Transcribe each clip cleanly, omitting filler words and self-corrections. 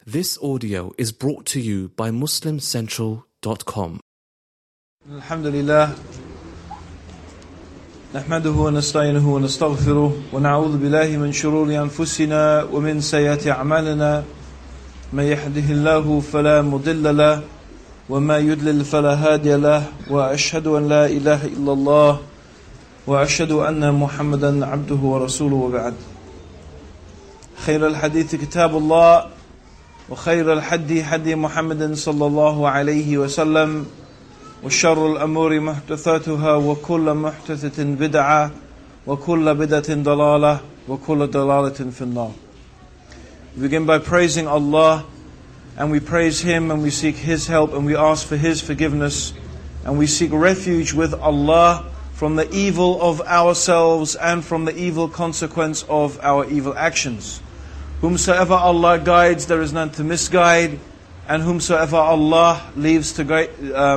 This audio is brought to you by MuslimCentral.com. Alhamdulillah. نحمده ونستعينه ونستغفره ونعوذ بالله من شرور أنفسنا ومن سيئات أعمالنا من يهده الله فلا مضل له وما يضلل فلا هادي له وأشهد أن لا إله إلا الله وأشهد أن محمدا عبده ورسوله وبعد خير الحديث كتاب الله وخير الحدي حدي محمد صلى الله عليه وسلم وشر الأمور محدثاتها وكل محدثة بدعة وكل بدعة ضلالة وكل ضلالة في النار. We begin by praising Allah, and we praise Him and we seek His help and we ask for His forgiveness, and we seek refuge with Allah from the evil of ourselves and from the evil consequence of our evil actions. Whomsoever Allah guides, there is none to misguide, and whomsoever Allah leaves to go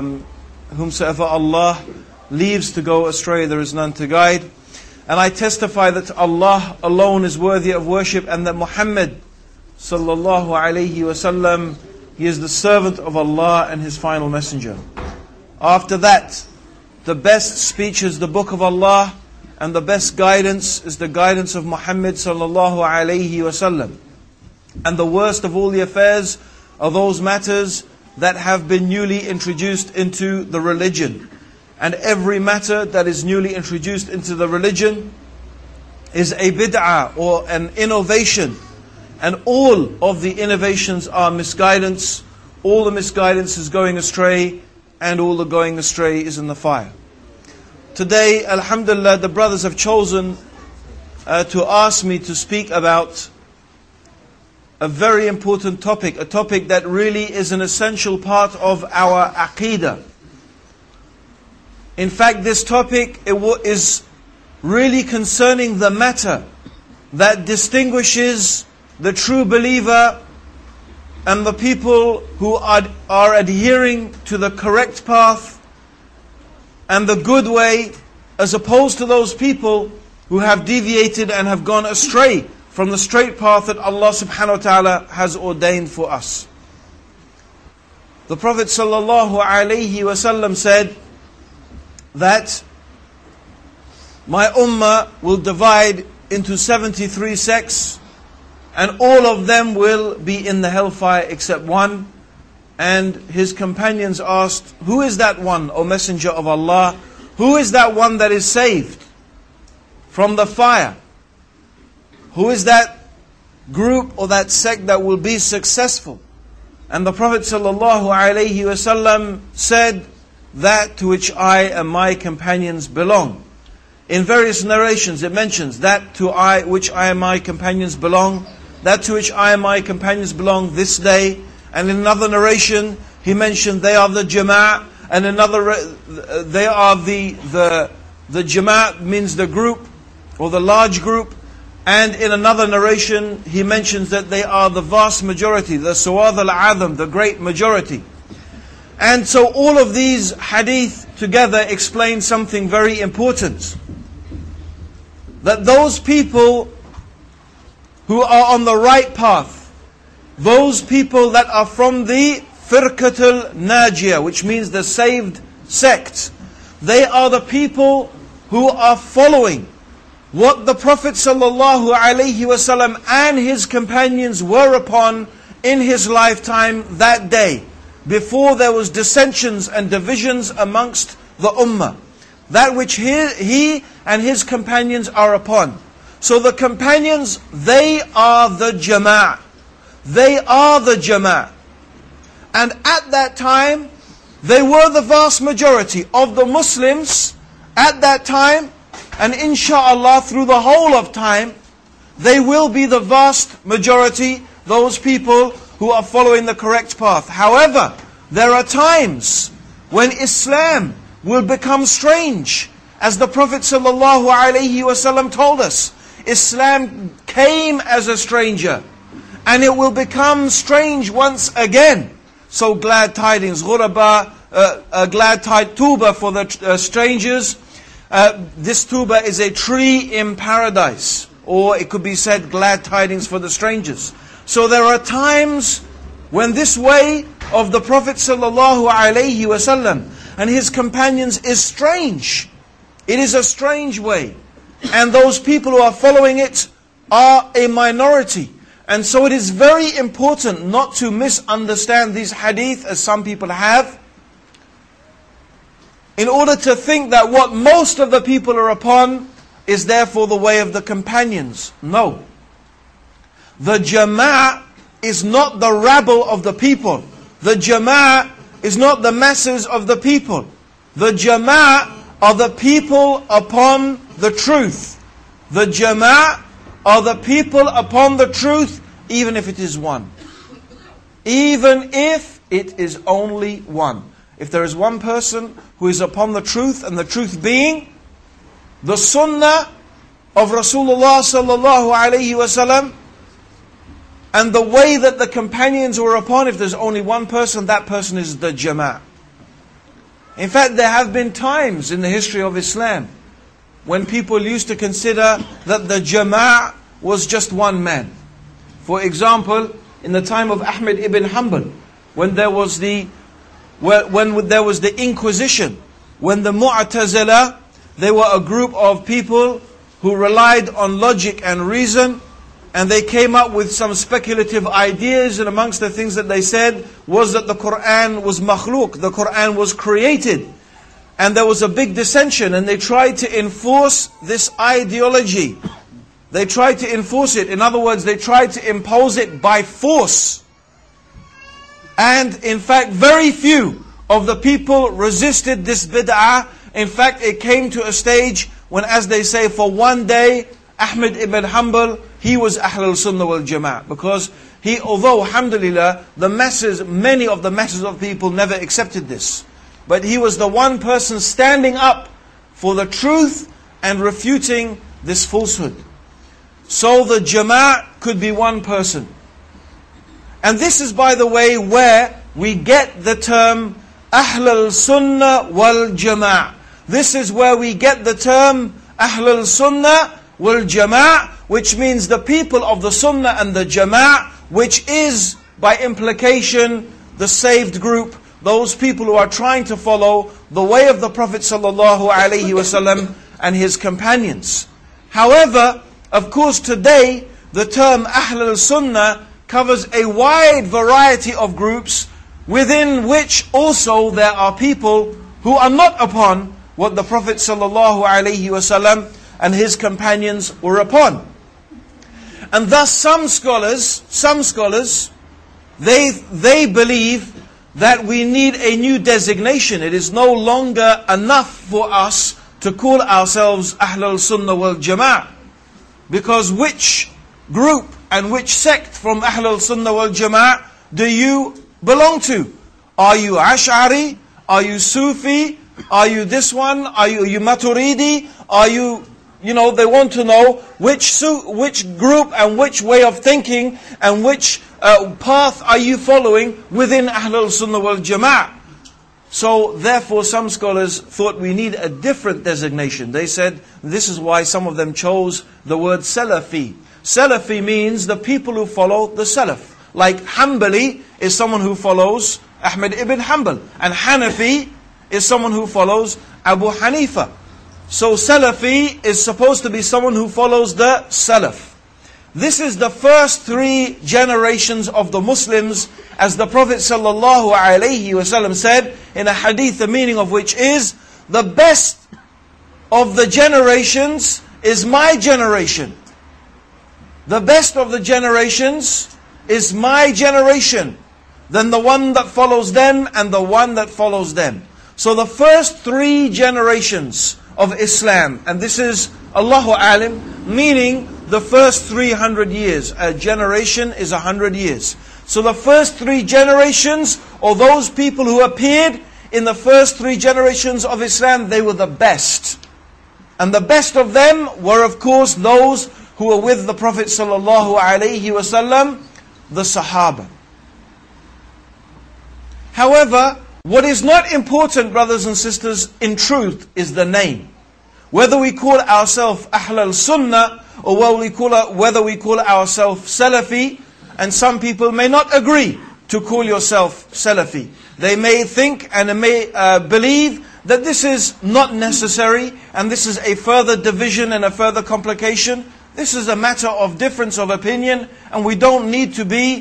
astray, there is none to guide. And I testify that Allah alone is worthy of worship, and that Muhammad sallallahu alayhi wasallam, he is the servant of Allah and His final messenger. After that, the best speech is the book of Allah, and the best guidance is the guidance of Muhammad sallallahu alayhi wasallam. And the worst of all the affairs are those matters that have been newly introduced into the religion. And every matter that is newly introduced into the religion is a bid'ah or an innovation. And all of the innovations are misguidance. All the misguidance is going astray, and all the going astray is in the fire. Today, alhamdulillah, the brothers have chosen to ask me to speak about a very important topic, a topic that really is an essential part of our aqeedah. In fact, this topic is really concerning the matter that distinguishes the true believer and the people who are adhering to the correct path and the good way, as opposed to those people who have deviated and have gone astray from the straight path that Allah subhanahu wa ta'ala has ordained for us. The Prophet sallallahu alayhi wasallam said that my ummah will divide into 73 sects, and all of them will be in the hellfire except one. And his companions asked, who is that one, O Messenger of Allah? Who is that one that is saved from the fire? Who is that group or that sect that will be successful? And the Prophet ﷺ said, that to which I and my companions belong. In various narrations it mentions, that to which I and my companions belong, that to which I and my companions belong this day. And in another narration, he mentioned they are the Jama'ah, and another they are the Jama'ah means the group or the large group. And in another narration, he mentions that they are the vast majority, the Suwad al-Azam, the great majority. And so all of these hadith together explain something very important. That those people who are on the right path, those people that are from the Firqatul Najiyah, which means the saved sect, they are the people who are following what the Prophet ﷺ and his companions were upon in his lifetime that day, before there was dissensions and divisions amongst the ummah. That which he and his companions are upon. So the companions, they are the Jama'ah. They are the Jama'ah. And at that time, they were the vast majority of the Muslims at that time. And insha'Allah, through the whole of time, they will be the vast majority, those people who are following the correct path. However, there are times when Islam will become strange. As the Prophet ﷺ told us, Islam came as a stranger, and it will become strange once again. So glad tidings, ghuraba, glad tuba for the strangers. This tuba is a tree in paradise, or it could be said glad tidings for the strangers. So there are times when this way of the Prophet ﷺ and his companions is strange. It is a strange way. And those people who are following it are a minority. And so it is very important not to misunderstand these hadith as some people have, in order to think that what most of the people are upon is therefore the way of the companions. No. The jama'ah is not the rabble of the people. The jama'ah is not the masses of the people. The jama'ah are the people upon the truth. The jama'ah are the people upon the truth, even if it is one. Even if it is only one. If there is one person who is upon the truth, and the truth being the sunnah of Rasulullah sallallahu alaihi wasallam, and the way that the companions were upon, if there's only one person, that person is the jama'ah. In fact, there have been times in the history of Islam when people used to consider that the jama'ah was just one man. For example, in the time of Ahmad ibn Hanbal, when there was the Inquisition, when the Mu'tazila, they were a group of people who relied on logic and reason, and they came up with some speculative ideas, and amongst the things that they said was that the Qur'an was makhluk, the Qur'an was created. And there was a big dissension, and they tried to enforce this ideology. They tried to enforce it. In other words, they tried to impose it by force. And in fact, very few of the people resisted this bid'ah. In fact, it came to a stage when, as they say, for one day, Ahmad ibn Hanbal, he was Ahlul Sunnah wal Jama'ah. Because he, although, alhamdulillah, many of the masses of people never accepted this. But he was the one person standing up for the truth and refuting this falsehood. So the Jama'ah could be one person. And this is, by the way, where we get the term Ahlul Sunnah wal Jama'ah. This is where we get the term Ahlul Sunnah wal Jama'ah, which means the people of the Sunnah and the Jama'ah, which is, by implication, the saved group, those people who are trying to follow the way of the Prophet ﷺ and his companions. However, of course, today, the term Ahlul Sunnah covers a wide variety of groups, within which also there are people who are not upon what the Prophet ﷺ and his companions were upon. And thus some scholars, they believe that we need a new designation. It is no longer enough for us to call ourselves Ahlul Sunnah wal Jama'ah. Because which group and which sect from Ahlul Sunnah wal Jama'ah do you belong to? Are you Ash'ari? Are you Sufi? Are you this one? Are you Maturidi? Are you, they want to know which group and which way of thinking and which path are you following within Ahlul Sunnah wal Jama'ah. So therefore some scholars thought we need a different designation. They said this is why some of them chose the word Salafi. Salafi means the people who follow the Salaf. Like Hanbali is someone who follows Ahmad ibn Hanbal. And Hanafi is someone who follows Abu Hanifa. So Salafi is supposed to be someone who follows the Salaf. This is the first 3 generations of the Muslims, as the Prophet ﷺ said in a hadith, the meaning of which is, the best of the generations is my generation. The best of the generations is my generation, then the one that follows them and the one that follows them. So the first 3 generations of Islam, and this is Allahu Alim, meaning the first 300 years. A generation is 100 years. So the first 3 generations, or those people who appeared in the first 3 generations of Islam, they were the best. And the best of them were, of course, those who were with the Prophet ﷺ, the Sahaba. However, what is not important, brothers and sisters, in truth, is the name. Whether we call ourselves Ahlul Sunnah, or whether we call ourselves Salafi, and some people may not agree to call yourself Salafi. They may think and may believe that this is not necessary and this is a further division and a further complication. This is a matter of difference of opinion, and we don't need to be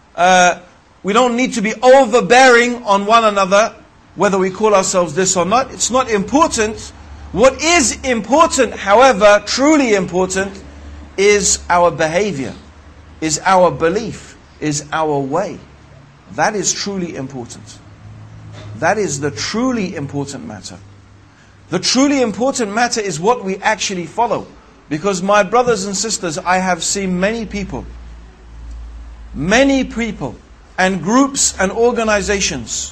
overbearing on one another, whether we call ourselves this or not. It's not important. What is important, however, truly important, is our behavior, is our belief, is our way. That is truly important. That is the truly important matter. The truly important matter is what we actually follow. Because my brothers and sisters, I have seen many people and groups and organizations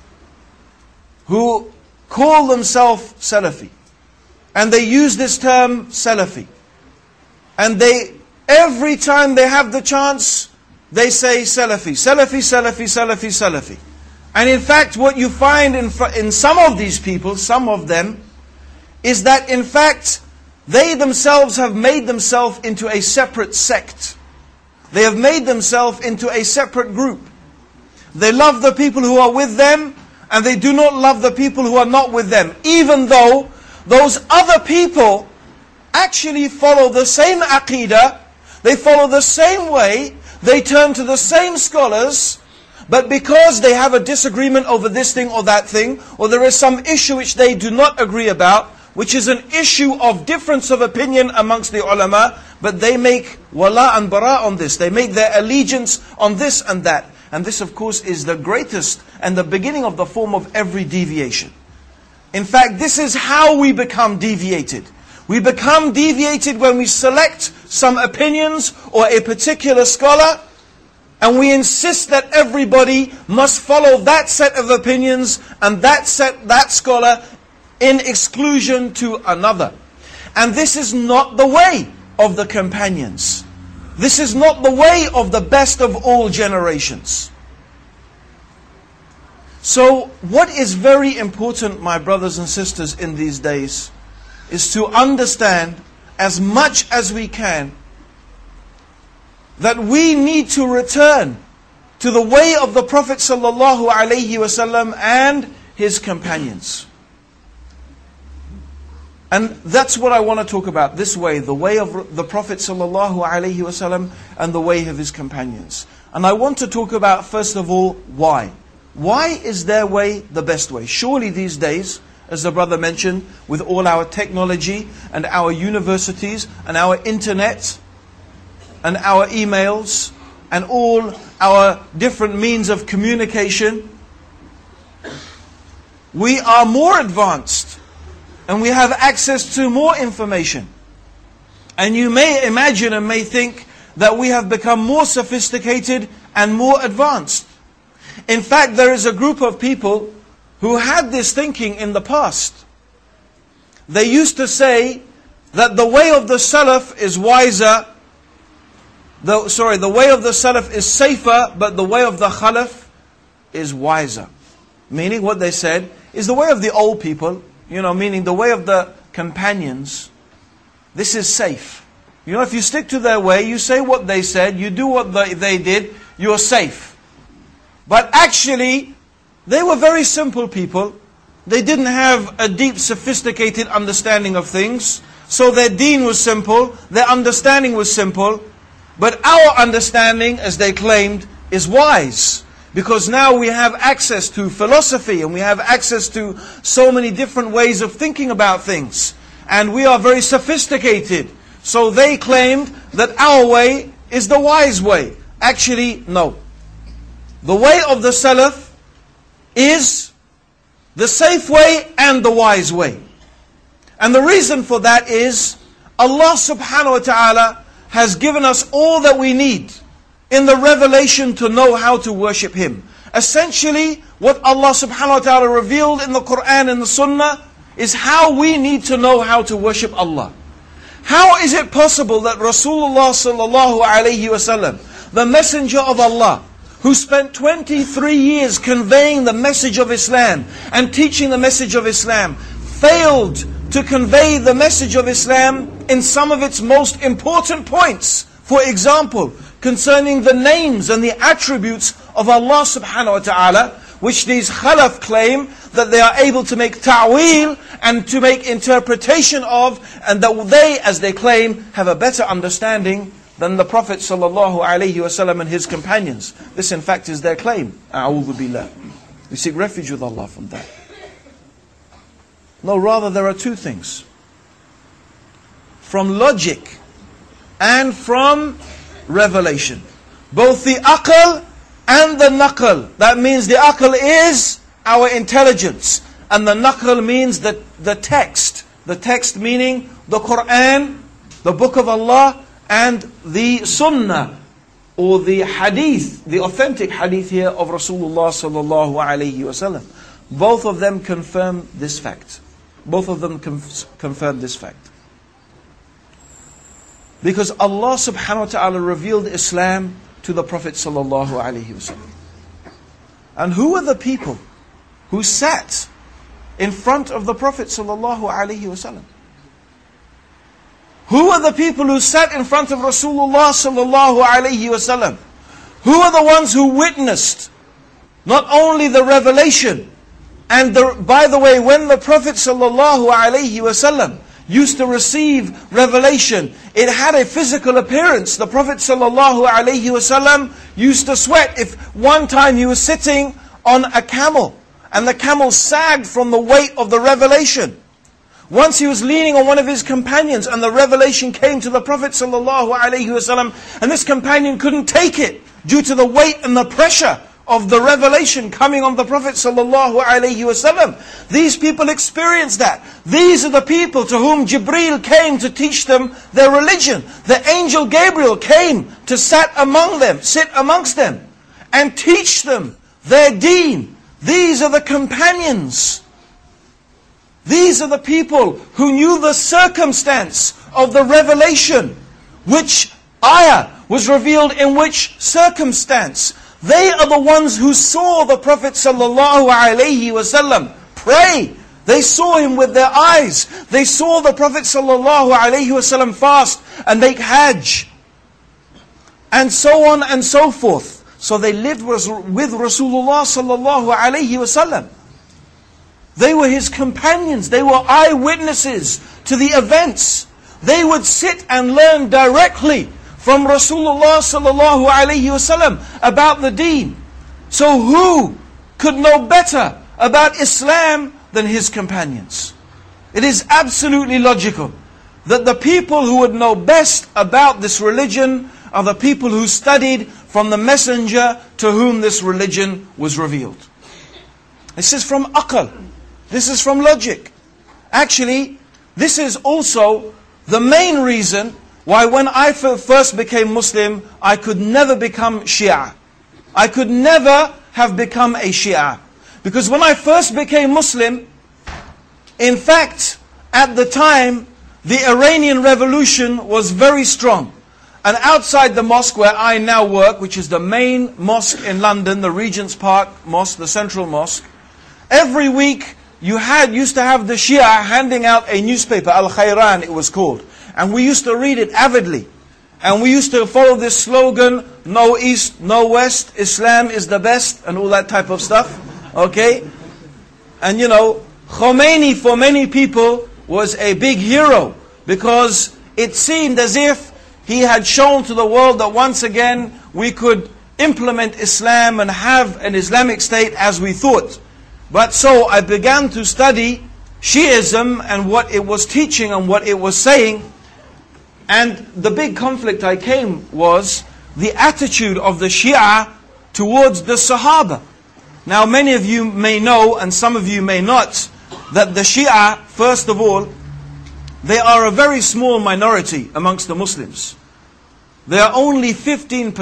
who call themselves Salafi. And they use this term Salafi. And every time they have the chance, they say Salafi, Salafi, Salafi, Salafi, Salafi. And in fact, what you find in some of these people, some of them, is that in fact, they themselves have made themselves into a separate sect. They have made themselves into a separate group. They love the people who are with them, and they do not love the people who are not with them. Even though those other people actually follow the same aqidah, they follow the same way, they turn to the same scholars, but because they have a disagreement over this thing or that thing, or there is some issue which they do not agree about, which is an issue of difference of opinion amongst the ulama, but they make wala and bara on this. They make their allegiance on this and that. And this, of course, is the greatest and the beginning of the form of every deviation. In fact, this is how we become deviated. We become deviated when we select some opinions or a particular scholar, and we insist that everybody must follow that set of opinions and that scholar in exclusion to another. And this is not the way of the companions. This is not the way of the best of all generations. So what is very important, my brothers and sisters, in these days, is to understand as much as we can that we need to return to the way of the Prophet ﷺ and his companions. And that's what I want to talk about, this way, the way of the Prophet ﷺ and the way of his companions. And I want to talk about, first of all, why. Why is their way the best way? Surely these days, as the brother mentioned, with all our technology and our universities and our internet and our emails and all our different means of communication, we are more advanced and we have access to more information. And you may imagine and may think that we have become more sophisticated and more advanced. In fact, there is a group of people who had this thinking in the past. They used to say that the way of the Salaf is wiser. The way of the Salaf is safer, but the way of the Khalaf is wiser. Meaning what they said is the way of the old people, meaning the way of the companions, this is safe. If you stick to their way, you say what they said, you do what they did, you're safe. But actually, they were very simple people. They didn't have a deep, sophisticated understanding of things. So their deen was simple, their understanding was simple. But our understanding, as they claimed, is wise. Because now we have access to philosophy and we have access to so many different ways of thinking about things. And we are very sophisticated. So they claimed that our way is the wise way. Actually, no. The way of the Salaf is the safe way and the wise way. And the reason for that is Allah subhanahu wa ta'ala has given us all that we need in the revelation to know how to worship Him. Essentially, what Allah subhanahu wa ta'ala revealed in the Quran and the Sunnah is how we need to know how to worship Allah. How is it possible that Rasulullah sallallahu alayhi wasallam, the messenger of Allah, who spent 23 years conveying the message of Islam and teaching the message of Islam, failed to convey the message of Islam in some of its most important points? For example, concerning the names and the attributes of Allah subhanahu wa ta'ala, which these khalaf claim that they are able to make ta'wil and to make interpretation of, and that they, as they claim, have a better understanding than the Prophet sallallahu alaihi wasallam and his companions. This in fact is their claim. A'udhu billah. We seek refuge with Allah from that. No, rather there are two things. From logic and from revelation. Both the aql and the naql. That means the aql is our intelligence. And the naql means the text. The text meaning the Quran, the book of Allah, and the sunnah, or the hadith, the authentic hadith here of Rasulullah sallallahu alaihi wasallam. Both of them confirm this fact. Both of them confirm this fact. Because Allah subhanahu wa ta'ala revealed Islam to the Prophet sallallahu alaihi wasallam. And who were the people who sat in front of the Prophet sallallahu alaihi wasallam? Who are the people who sat in front of Rasulullah sallallahu alaihi wasallam? Who are the ones who witnessed not only the revelation, and by the way, when the Prophet sallallahu alaihi wasallam used to receive revelation, it had a physical appearance. The Prophet sallallahu alaihi wasallam used to sweat. If one time he was sitting on a camel, and the camel sagged from the weight of the revelation. Once he was leaning on one of his companions, and the revelation came to the Prophet sallallahu alaihi wasallam, and this companion couldn't take it due to the weight and the pressure of the revelation coming on the Prophet sallallahu alaihi wasallam. These people experienced that. These are the people to whom Jibreel came to teach them their religion. The angel Gabriel came to sit amongst them and teach them their deen. These are the companions. These are the people who knew the circumstance of the revelation. Which ayah was revealed in which circumstance. They are the ones who saw the Prophet sallallahu alaihi wasallam pray. They saw him with their eyes. They saw the Prophet sallallahu alaihi wasallam fast and make hajj. And so on and so forth. So they lived with Rasulullah sallallahu alaihi wasallam. They were his companions. They were eyewitnesses to the events. They would sit and learn directly from Rasulullah sallallahu alaihi wasallam about the deen. So who could know better about Islam than his companions? It is absolutely logical that the people who would know best about this religion are the people who studied from the messenger to whom this religion was revealed. This is from aql. This is from logic. Actually, this is also the main reason why when I first became Muslim, I could never become Shia. I could never have become a Shia. Because when I first became Muslim, in fact, at the time, the Iranian Revolution was very strong. And outside the mosque where I now work, which is the main mosque in London, the Regent's Park Mosque, the Central Mosque, every week you used to have the Shia handing out a newspaper, Al-Khayran it was called. And we used to read it avidly. And we used to follow this slogan, no East, no West, Islam is the best, and all that type of stuff. Okay? And you know, Khomeini for many people was a big hero, because it seemed as if he had shown to the world that once again we could implement Islam and have an Islamic state as we thought. But so I began to study Shiism and what it was teaching and what it was saying. And the big conflict I came was the attitude of the Shia towards the Sahaba. Now many of you may know, and some of you may not, that the Shia, first of all, they are a very small minority amongst the Muslims. They are only 15%.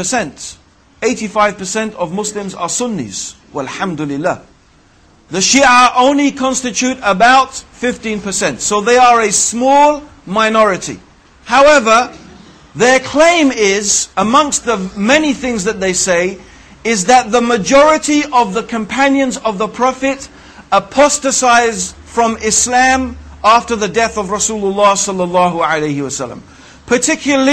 85% of Muslims are Sunnis. Walhamdulillah. The Shia only constitute about 15%. So they are a small minority. However, their claim is, amongst the many things that they say, is that the majority of the companions of the Prophet apostatized from Islam after the death of Rasulullah sallallahu alaihi wasallam. Particularly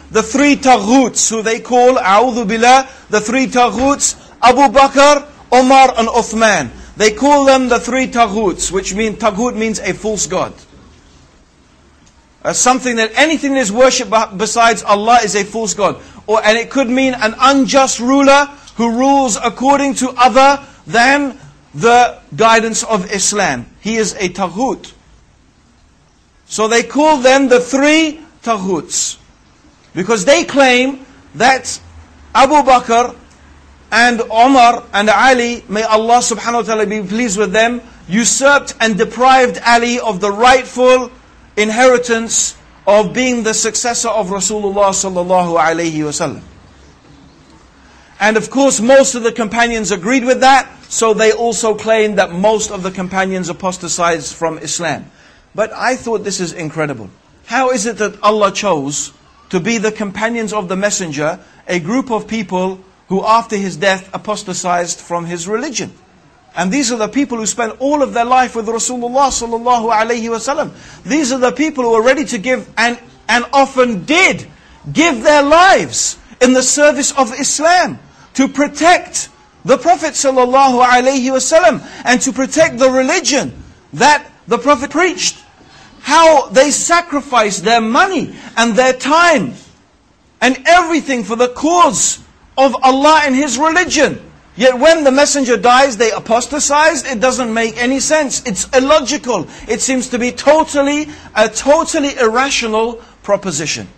the three taghuts, who they call, a'udhu billah, the three taghuts, Abu Bakr, Umar and Uthman. They call them the three taghuts, which mean, taghut means a false god. Something that anything that is worshipped besides Allah is a false god. And it could mean an unjust ruler who rules according to other than the guidance of Islam. He is a taghut. So they call them the three taghuts, because they claim that Abu Bakr and Umar and Ali, may Allah subhanahu wa ta'ala be pleased with them, usurped and deprived Ali of the rightful inheritance of being the successor of Rasulullah sallallahu alayhi wasallam. And of course most of the companions agreed with that, so they also claimed that most of the companions apostatized from Islam. But I thought this is incredible. How is it that Allah chose to be the companions of the Messenger, a group of people who after his death apostatized from his religion? And these are the people who spent all of their life with Rasulullah sallallahu alayhi wasallam. These are the people who are ready to give and often did give their lives in the service of Islam to protect the Prophet sallallahu alayhi wasallam and to protect the religion that the Prophet preached. How they sacrificed their money and their time and everything for the cause of Allah and His religion. Yet when the messenger dies, they apostatized. It doesn't make any sense. It's illogical. It seems to be a totally irrational proposition.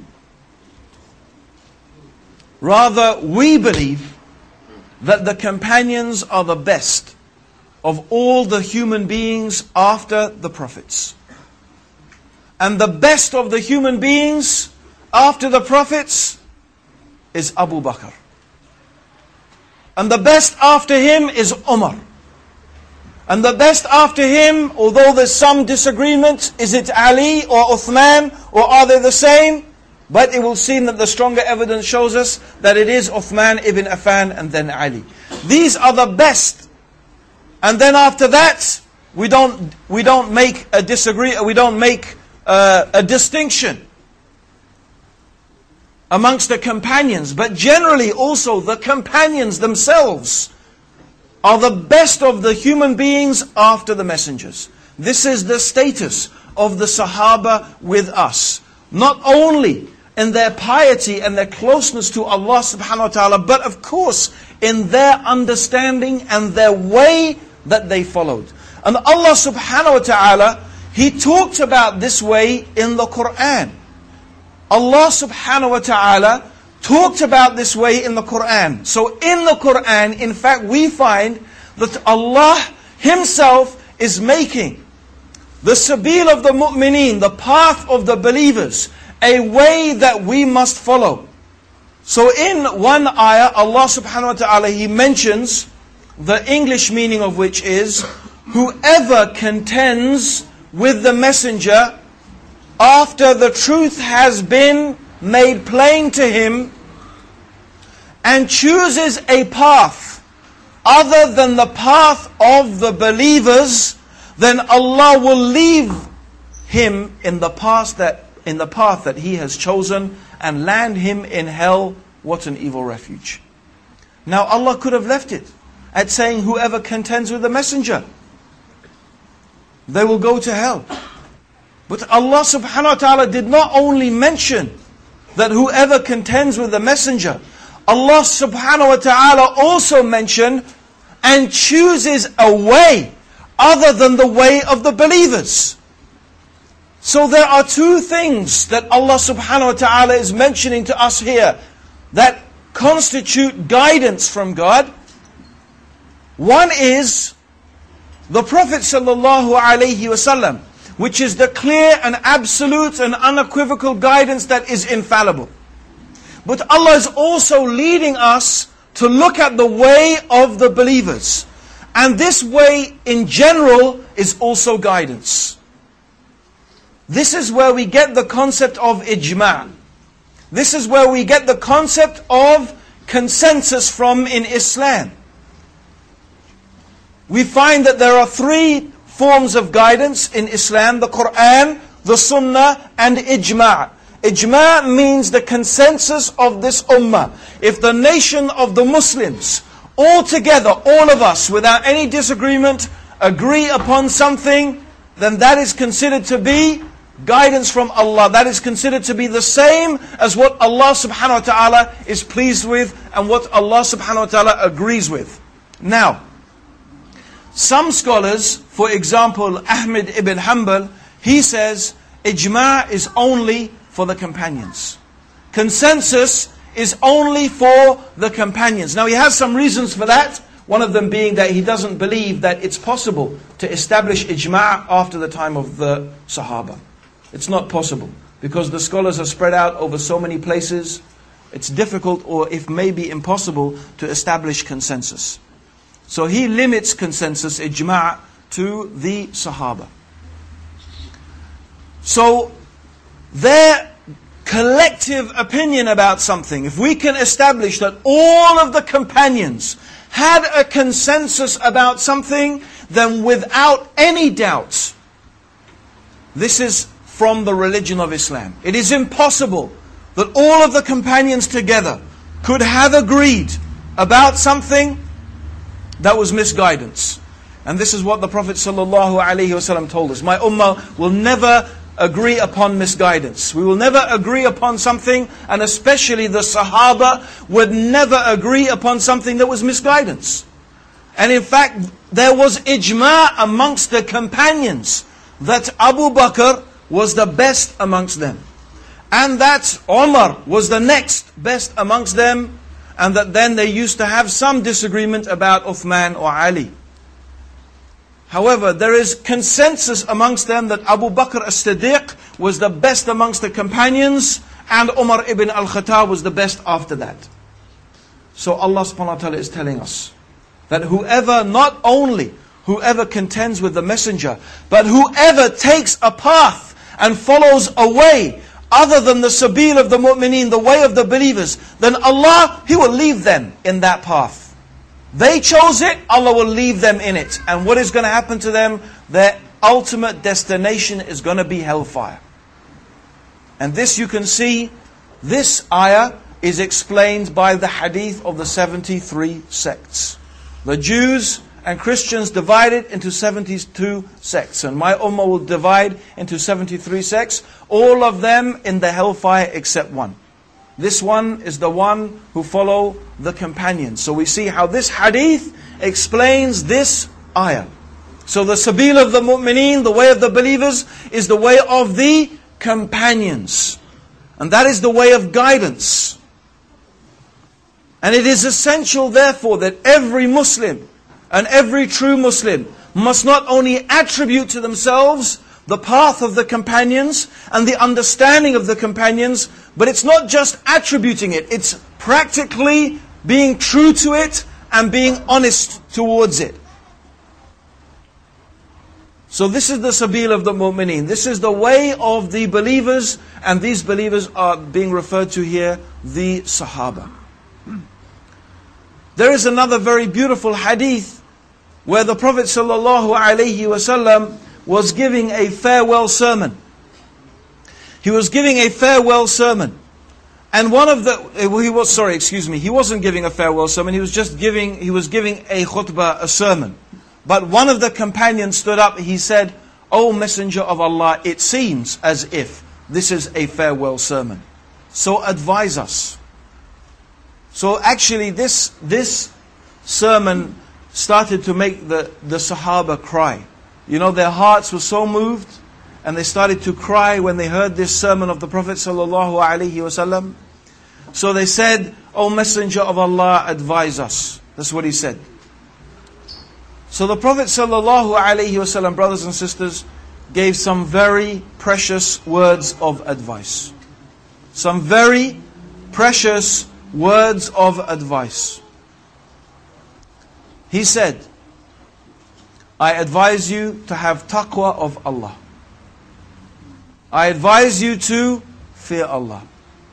Rather, we believe that the companions are the best of all the human beings after the prophets. And the best of the human beings after the prophets is Abu Bakr. And the best after him is Umar. And the best after him, although there's some disagreement, is it Ali or Uthman, or are they the same? But it will seem that the stronger evidence shows us that it is Uthman ibn Affan and then Ali. These are the best. And then after that, we don't make a distinction amongst the companions, but generally also the companions themselves are the best of the human beings after the messengers. This is the status of the Sahaba with us. Not only in their piety and their closeness to Allah subhanahu wa ta'ala, but of course in their understanding and their way that they followed. And Allah subhanahu wa ta'ala, He talked about this way in the Qur'an. Allah subhanahu wa ta'ala talked about this way in the Qur'an. So in the Qur'an, in fact, we find that Allah Himself is making the sabil of the mu'mineen, the path of the believers, a way that we must follow. So in one ayah, Allah subhanahu wa ta'ala, He mentions the English meaning of which is, whoever contends with the messenger after the truth has been made plain to him and chooses a path other than the path of the believers, then Allah will leave him in the path that he has chosen and land him in hell. What an evil refuge. Now Allah could have left it at saying whoever contends with the messenger, they will go to hell. But Allah subhanahu wa ta'ala did not only mention that whoever contends with the messenger, Allah subhanahu wa ta'ala also mentioned and chooses a way other than the way of the believers. So there are two things that Allah subhanahu wa ta'ala is mentioning to us here that constitute guidance from God. One is the Prophet sallallahu alaihi wasallam, which is the clear and absolute and unequivocal guidance that is infallible. But Allah is also leading us to look at the way of the believers. And this way in general is also guidance. This is where we get the concept of ijma'. This is where we get the concept of consensus from in Islam. We find that there are three forms of guidance in Islam: the Qur'an, the Sunnah, and ijma'. Ijma' means the consensus of this ummah. If the nation of the Muslims, all together, all of us, without any disagreement, agree upon something, then that is considered to be guidance from Allah. That is considered to be the same as what Allah subhanahu wa ta'ala is pleased with and what Allah subhanahu wa ta'ala agrees with. Now, some scholars, for example, Ahmed ibn Hanbal, he says, Ijma' is only for the companions. Consensus is only for the companions. Now he has some reasons for that. One of them being that he doesn't believe that it's possible to establish Ijma' after the time of the Sahaba. It's not possible. Because the scholars are spread out over so many places, it's difficult or if maybe impossible to establish consensus. So he limits consensus, Ijma', to the Sahaba. So their collective opinion about something, if we can establish that all of the companions had a consensus about something, then without any doubt, this is from the religion of Islam. It is impossible that all of the companions together could have agreed about something that was misguidance. And this is what the Prophet ﷺ told us. My ummah will never agree upon misguidance. We will never agree upon something, and especially the Sahaba would never agree upon something that was misguidance. And in fact, there was ijma' amongst the companions that Abu Bakr was the best amongst them, and that Umar was the next best amongst them, and that then they used to have some disagreement about Uthman or Ali. However, there is consensus amongst them that Abu Bakr as-Siddiq was the best amongst the companions, and Umar ibn al-Khattab was the best after that. So Allah subhanahu wa ta'ala is telling us that whoever, not only whoever contends with the messenger, but whoever takes a path and follows a way other than the sabil of the mu'mineen, the way of the believers, then Allah, He will leave them in that path. They chose it, Allah will leave them in it. And what is going to happen to them? Their ultimate destination is going to be hellfire. And this you can see, this ayah is explained by the hadith of the 73 sects. The Jews and Christians divided into 72 sects. And my ummah will divide into 73 sects. All of them in the hellfire except one. This one is the one who follow the companions. So we see how this hadith explains this ayah. So the sabil of the mu'mineen, the way of the believers, is the way of the companions. And that is the way of guidance. And it is essential therefore that every Muslim and every true Muslim must not only attribute to themselves the path of the companions and the understanding of the companions, but it's not just attributing it, it's practically being true to it and being honest towards it. So this is the sabil of the mu'mineen. This is the way of the believers, and these believers are being referred to here, the Sahaba. There is another very beautiful hadith where the Prophet ﷺ was giving a farewell sermon. He was giving a farewell sermon. And one of the, he wasn't giving a farewell sermon, he was giving a khutbah, a sermon. But one of the companions stood up, he said, "O Messenger of Allah, it seems as if this is a farewell sermon. So advise us." So actually this sermon started to make the Sahaba cry. You know, their hearts were so moved, and they started to cry when they heard this sermon of the Prophet ﷺ. So they said, "O Messenger of Allah, advise us." That's what he said. So the Prophet ﷺ, brothers and sisters, gave some very precious words of advice. Some very precious words of advice. He said, "I advise you to have taqwa of Allah. I advise you to fear Allah.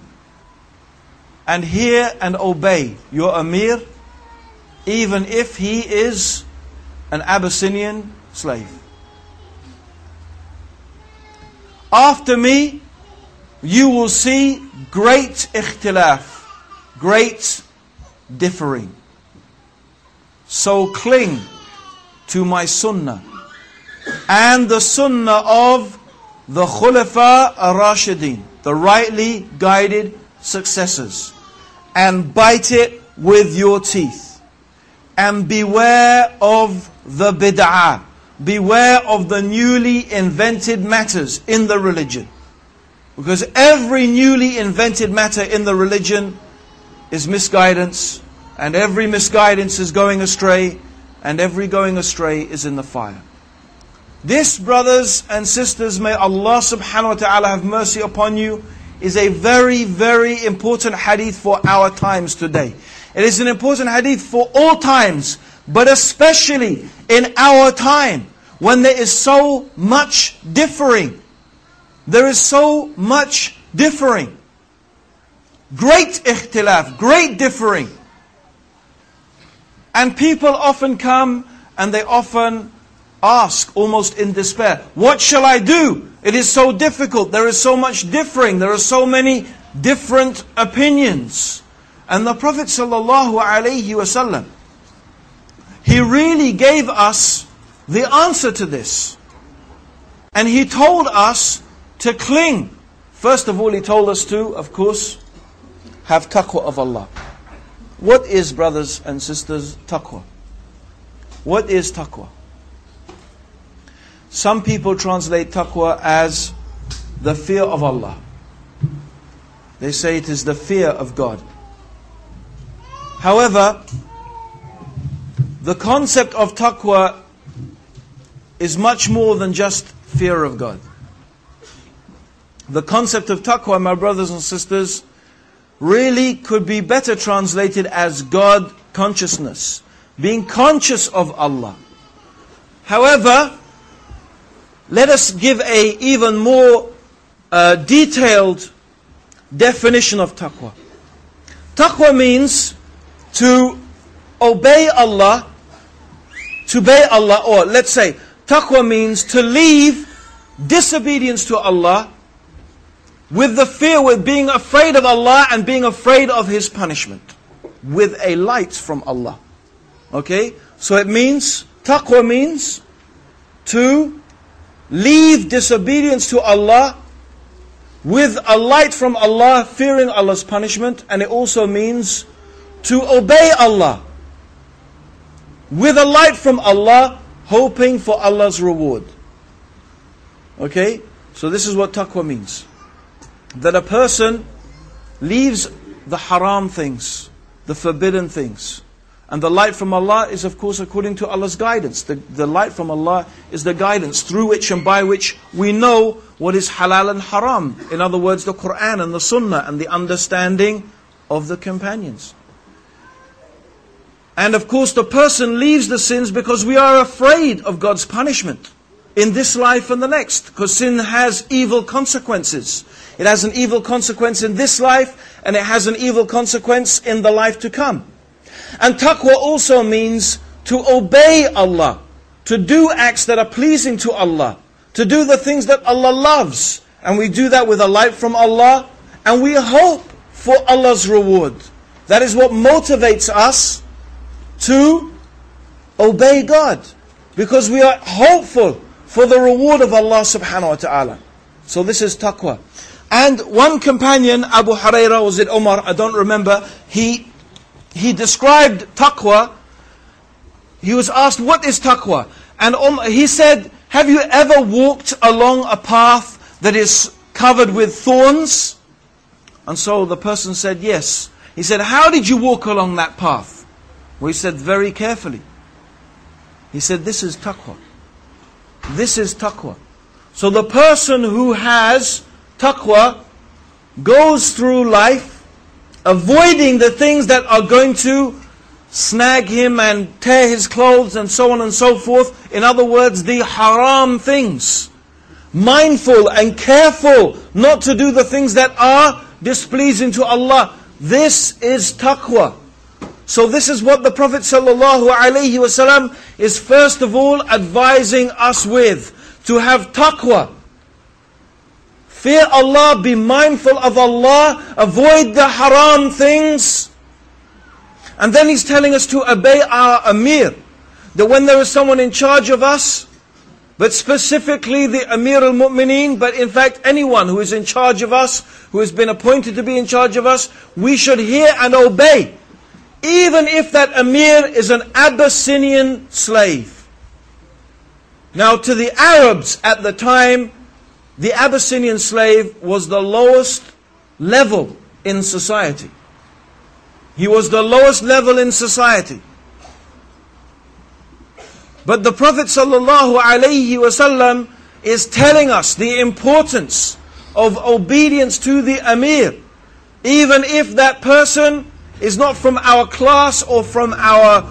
And hear and obey your Amir, even if he is an Abyssinian slave. After me, you will see great ikhtilaf, great differing. So cling to my sunnah and the sunnah of the Khulafa ar-Rashidin, the rightly guided successors, and bite it with your teeth. And beware of the bid'ah, beware of the newly invented matters in the religion. Because every newly invented matter in the religion is misguidance, and every misguidance is going astray, and every going astray is in the fire. This, brothers and sisters, may Allah subhanahu wa ta'ala have mercy upon you, is a very, very important hadith for our times today. It is an important hadith for all times, but especially in our time, when there is so much differing. There is so much differing. Great ikhtilaf, great differing. And people often come and they often ask, almost in despair, what shall I do? It is so difficult. There is so much differing. There are so many different opinions. And the Prophet ﷺ, he really gave us the answer to this. And he told us to cling. First of all, he told us to, of course, have taqwa of Allah. What is, brothers and sisters, taqwa? What is taqwa? Some people translate taqwa as the fear of Allah. They say it is the fear of God. However, the concept of taqwa is much more than just fear of God. The concept of taqwa, my brothers and sisters, really could be better translated as God consciousness. Being conscious of Allah. However, let us give a even more detailed definition of taqwa. Taqwa means to obey Allah, or let's say, taqwa means to leave disobedience to Allah with the fear, with being afraid of Allah and being afraid of His punishment, with a light from Allah. Okay? So it means, taqwa means to leave disobedience to Allah with a light from Allah, fearing Allah's punishment. And it also means to obey Allah with a light from Allah, hoping for Allah's reward. Okay? So this is what taqwa means. That a person leaves the haram things, the forbidden things. And the light from Allah is, of course, according to Allah's guidance. The light from Allah is the guidance through which and by which we know what is halal and haram. In other words, the Quran and the Sunnah and the understanding of the companions. And of course, the person leaves the sins because we are afraid of God's punishment in this life and the next. Because sin has evil consequences. It has an evil consequence in this life, and it has an evil consequence in the life to come. And taqwa also means to obey Allah, to do acts that are pleasing to Allah, to do the things that Allah loves. And we do that with a light from Allah, and we hope for Allah's reward. That is what motivates us to obey God, because we are hopeful for the reward of Allah subhanahu wa ta'ala. So this is taqwa. And one companion, Abu Hurairah, was it Umar, I don't remember, he described taqwa. He was asked, what is taqwa? And he said, have you ever walked along a path that is covered with thorns? And so the person said, yes. He said, how did you walk along that path? Well, he said, very carefully. He said, this is taqwa. This is taqwa. So the person who has taqwa goes through life avoiding the things that are going to snag him and tear his clothes and so on and so forth. In other words, the haram things. Mindful and careful not to do the things that are displeasing to Allah. This is taqwa. So this is what the Prophet ﷺ is first of all advising us with. To have taqwa. fear Allah, be mindful of Allah, avoid the haram things. And then He's telling us to obey our Amir. That when there is someone in charge of us, but specifically the Amir al-Mu'mineen, but in fact anyone who is in charge of us, who has been appointed to be in charge of us, we should hear and obey. Even if that Amir is an Abyssinian slave. Now to the Arabs at the time, the Abyssinian slave was the lowest level in society. He was the lowest level in society. But the Prophet ﷺ is telling us the importance of obedience to the Amir. Even if that person is not from our class or from our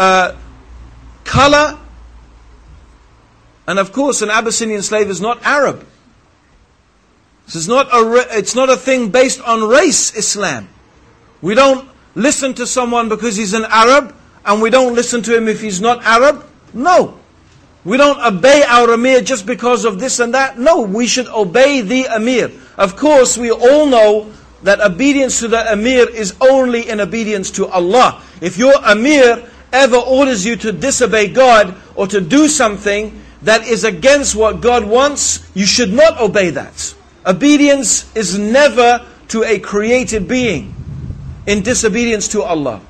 color. And of course an Abyssinian slave is not Arab. It's not a thing based on race, Islam. We don't listen to someone because he's an Arab, and we don't listen to him if he's not Arab. No. We don't obey our Amir just because of this and that. No, we should obey the Amir. Of course, we all know that obedience to the Amir is only in obedience to Allah. If your Amir ever orders you to disobey God or to do something that is against what God wants, you should not obey that. Obedience is never to a created being in disobedience to Allah.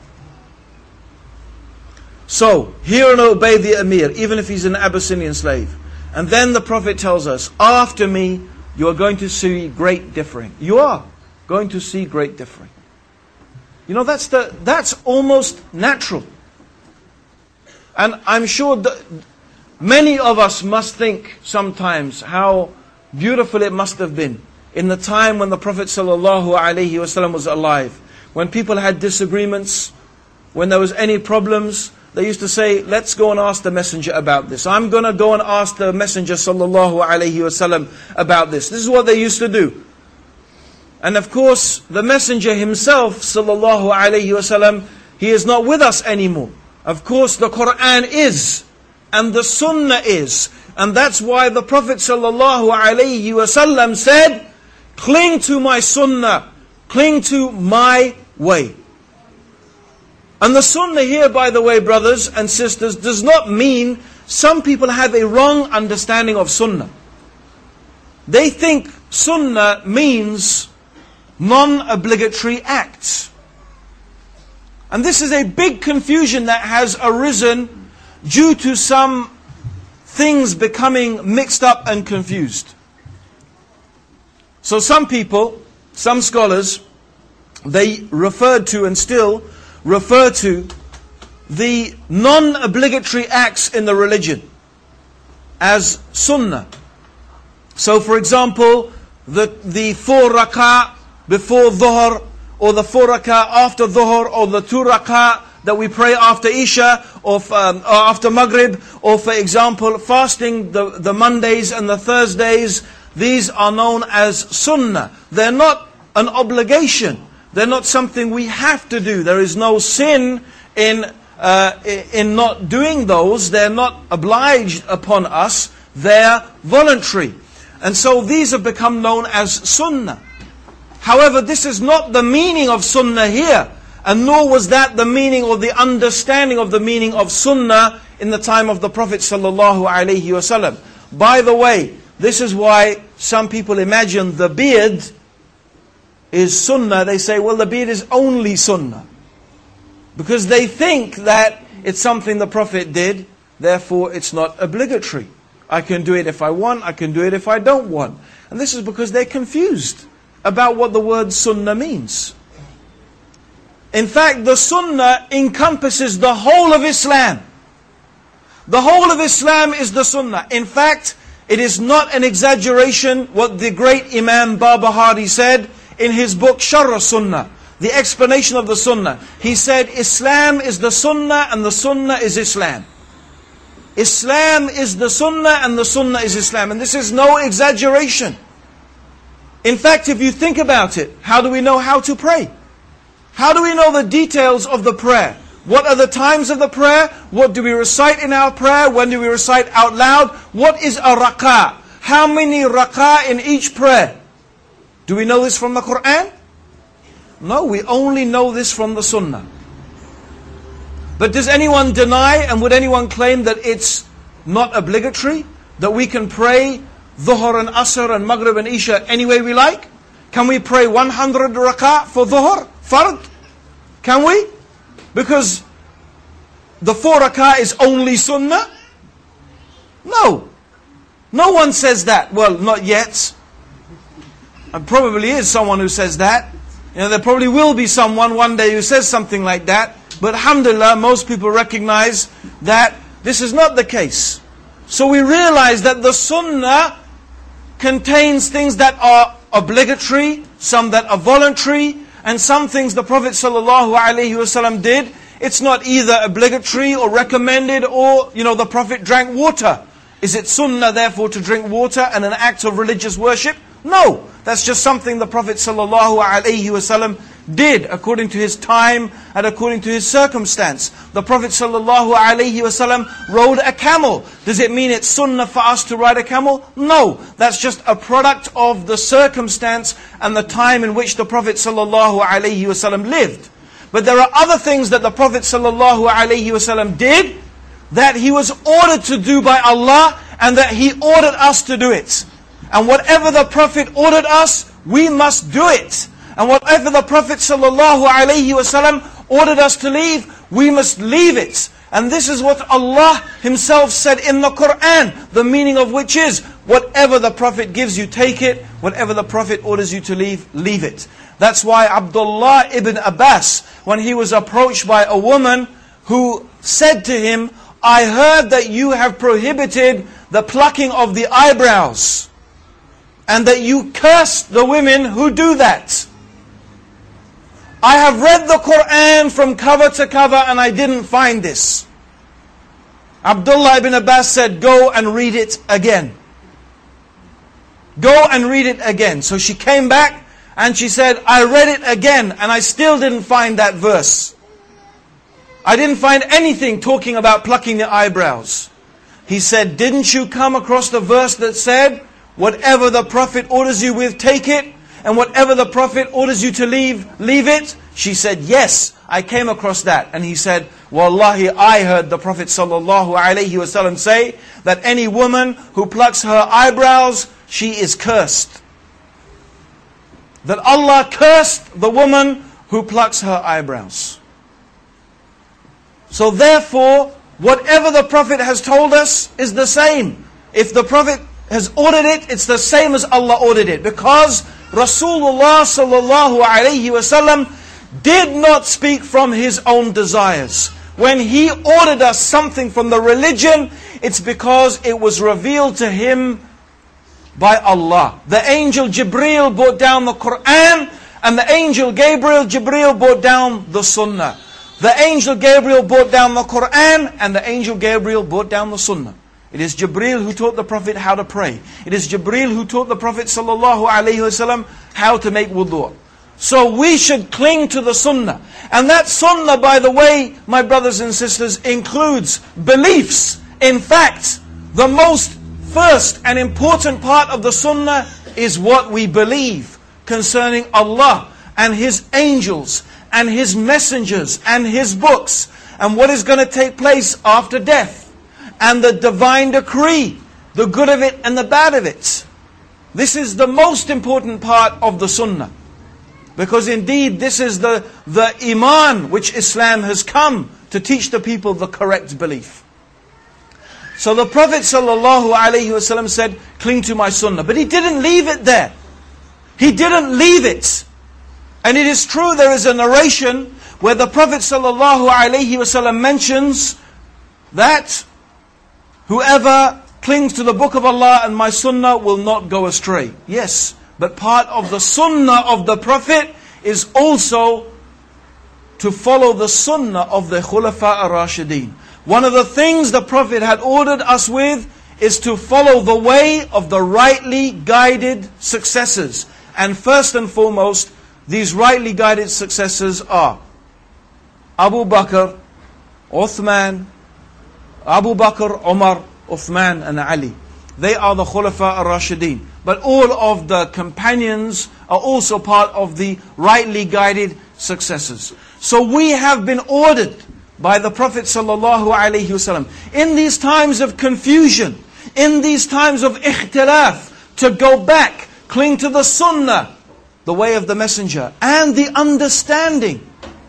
So, hear and obey the Amir, even if he's an Abyssinian slave. And then the Prophet tells us, after me, you are going to see great differing. You are going to see great differing. You know, that's almost natural. And I'm sure that many of us must think sometimes how beautiful it must have been in the time when the Prophet ﷺ was alive. When people had disagreements, when there was any problems, they used to say, let's go and ask the Messenger about this. I'm going to go and ask the Messenger ﷺ about this. This is what they used to do. And of course, the Messenger himself ﷺ, he is not with us anymore. Of course, the Quran is, and the Sunnah is. And that's why the Prophet ﷺ said, cling to my Sunnah, cling to my way. And the Sunnah here, by the way, brothers and sisters, does not mean, some people have a wrong understanding of Sunnah. They think Sunnah means non-obligatory acts. And this is a big confusion that has arisen due to some things becoming mixed up and confused. So some people, some scholars, they referred to and still refer to the non-obligatory acts in the religion as Sunnah. So for example, the 4 rak'ah before Dhuhr, or the 4 rak'ah after Dhuhr, or the 2 rak'ah that we pray after Isha, or after Maghrib, or for example, fasting the Mondays and the Thursdays. These are known as Sunnah. They're not an obligation. They're not something we have to do. There is no sin in not doing those. They're not obliged upon us. They're voluntary. And so these have become known as Sunnah. However, this is not the meaning of Sunnah here. And nor was that the meaning or the understanding of the meaning of Sunnah in the time of the Prophet ﷺ. By the way, this is why some people imagine the beard is Sunnah. They say, well, the beard is only Sunnah. Because they think that it's something the Prophet did, therefore it's not obligatory. I can do it if I want, I can do it if I don't want. And this is because they're confused about what the word Sunnah means. In fact, the Sunnah encompasses the whole of Islam. The whole of Islam is the Sunnah. In fact, it is not an exaggeration what the great Imam Barbahari said in his book Sharh Sunnah, the explanation of the Sunnah. He said, Islam is the Sunnah and the Sunnah is Islam. Islam is the Sunnah and the Sunnah is Islam. And this is no exaggeration. In fact, if you think about it, how do we know how to pray? How do we know the details of the prayer? What are the times of the prayer? What do we recite in our prayer? When do we recite out loud? What is a rak'ah? How many rak'ah in each prayer? Do we know this from the Quran? No, we only know this from the Sunnah. But does anyone deny and would anyone claim that it's not obligatory? That we can pray Dhuhr and Asr and Maghrib and Isha any way we like? Can we pray 100 rak'ah for Dhuhr? Fard? Can we? Because the 4 rak'ah is only Sunnah? No. No one says that. Well, not yet. And probably is someone who says that. There probably will be someone one day who says something like that. But alhamdulillah, most people recognize that this is not the case. So we realize that the Sunnah contains things that are obligatory, some that are voluntary, and some things the Prophet ﷺ did. It's not either obligatory or recommended or, the Prophet drank water. Is it Sunnah therefore to drink water and an act of religious worship? No, that's just something the Prophet ﷺ did according to his time and according to his circumstance. The Prophet ﷺ rode a camel. Does it mean it's Sunnah for us to ride a camel? No, that's just a product of the circumstance and the time in which the Prophet ﷺ lived. But there are other things that the Prophet ﷺ did that he was ordered to do by Allah and that he ordered us to do it. And whatever the Prophet ordered us, we must do it. And whatever the Prophet ﷺ ordered us to leave, we must leave it. And this is what Allah Himself said in the Quran, the meaning of which is, whatever the Prophet gives you, take it. Whatever the Prophet orders you to leave, leave it. That's why Abdullah ibn Abbas, when he was approached by a woman who said to him, I heard that you have prohibited the plucking of the eyebrows, and that you curse the women who do that. I have read the Quran from cover to cover and I didn't find this. Abdullah ibn Abbas said, go and read it again. Go and read it again. So she came back and she said, I read it again and I still didn't find that verse. I didn't find anything talking about plucking the eyebrows. He said, didn't you come across the verse that said, whatever the Prophet orders you with, take it. And whatever the Prophet orders you to leave, leave it. She said, yes, I came across that. And he said, Wallahi, I heard the Prophet ﷺ say that any woman who plucks her eyebrows, she is cursed. That Allah cursed the woman who plucks her eyebrows. So therefore, whatever the Prophet has told us is the same. If the Prophet has ordered it, it's the same as Allah ordered it. Because Rasulullah sallallahu alayhi wasallam did not speak from his own desires. When he ordered us something from the religion, it's because it was revealed to him by Allah. The angel Jibreel brought down the Quran, and the angel Jibreel brought down the Sunnah. The angel Gabriel brought down the Quran, and the angel Gabriel brought down the Sunnah. It is Jibreel who taught the Prophet how to pray. It is Jibreel who taught the Prophet ﷺ how to make wudu. So we should cling to the Sunnah. And that Sunnah, by the way, my brothers and sisters, includes beliefs. In fact, the most first and important part of the Sunnah is what we believe concerning Allah and His angels and His messengers and His books and what is going to take place after death. And the divine decree, the good of it and the bad of it. This is the most important part of the Sunnah. Because indeed this is the Iman which Islam has come to teach the people the correct belief. So the Prophet ﷺ said, cling to my Sunnah. But he didn't leave it there. He didn't leave it. And it is true there is a narration where the Prophet ﷺ mentions that whoever clings to the book of Allah and my Sunnah will not go astray. Yes, but part of the Sunnah of the Prophet is also to follow the Sunnah of the Khulafa ar-Rashideen. One of the things the Prophet had ordered us with is to follow the way of the rightly guided successors. And first and foremost, these rightly guided successors are Abu Bakr, Uthman, Abu Bakr, Umar, Uthman and Ali. they are the Khulafa ar-Rashideen. But all of the companions are also part of the rightly guided successors. So we have been ordered by the Prophet ﷺ in these times of confusion, in these times of ikhtilaf, to go back, cling to the sunnah, the way of the messenger, and the understanding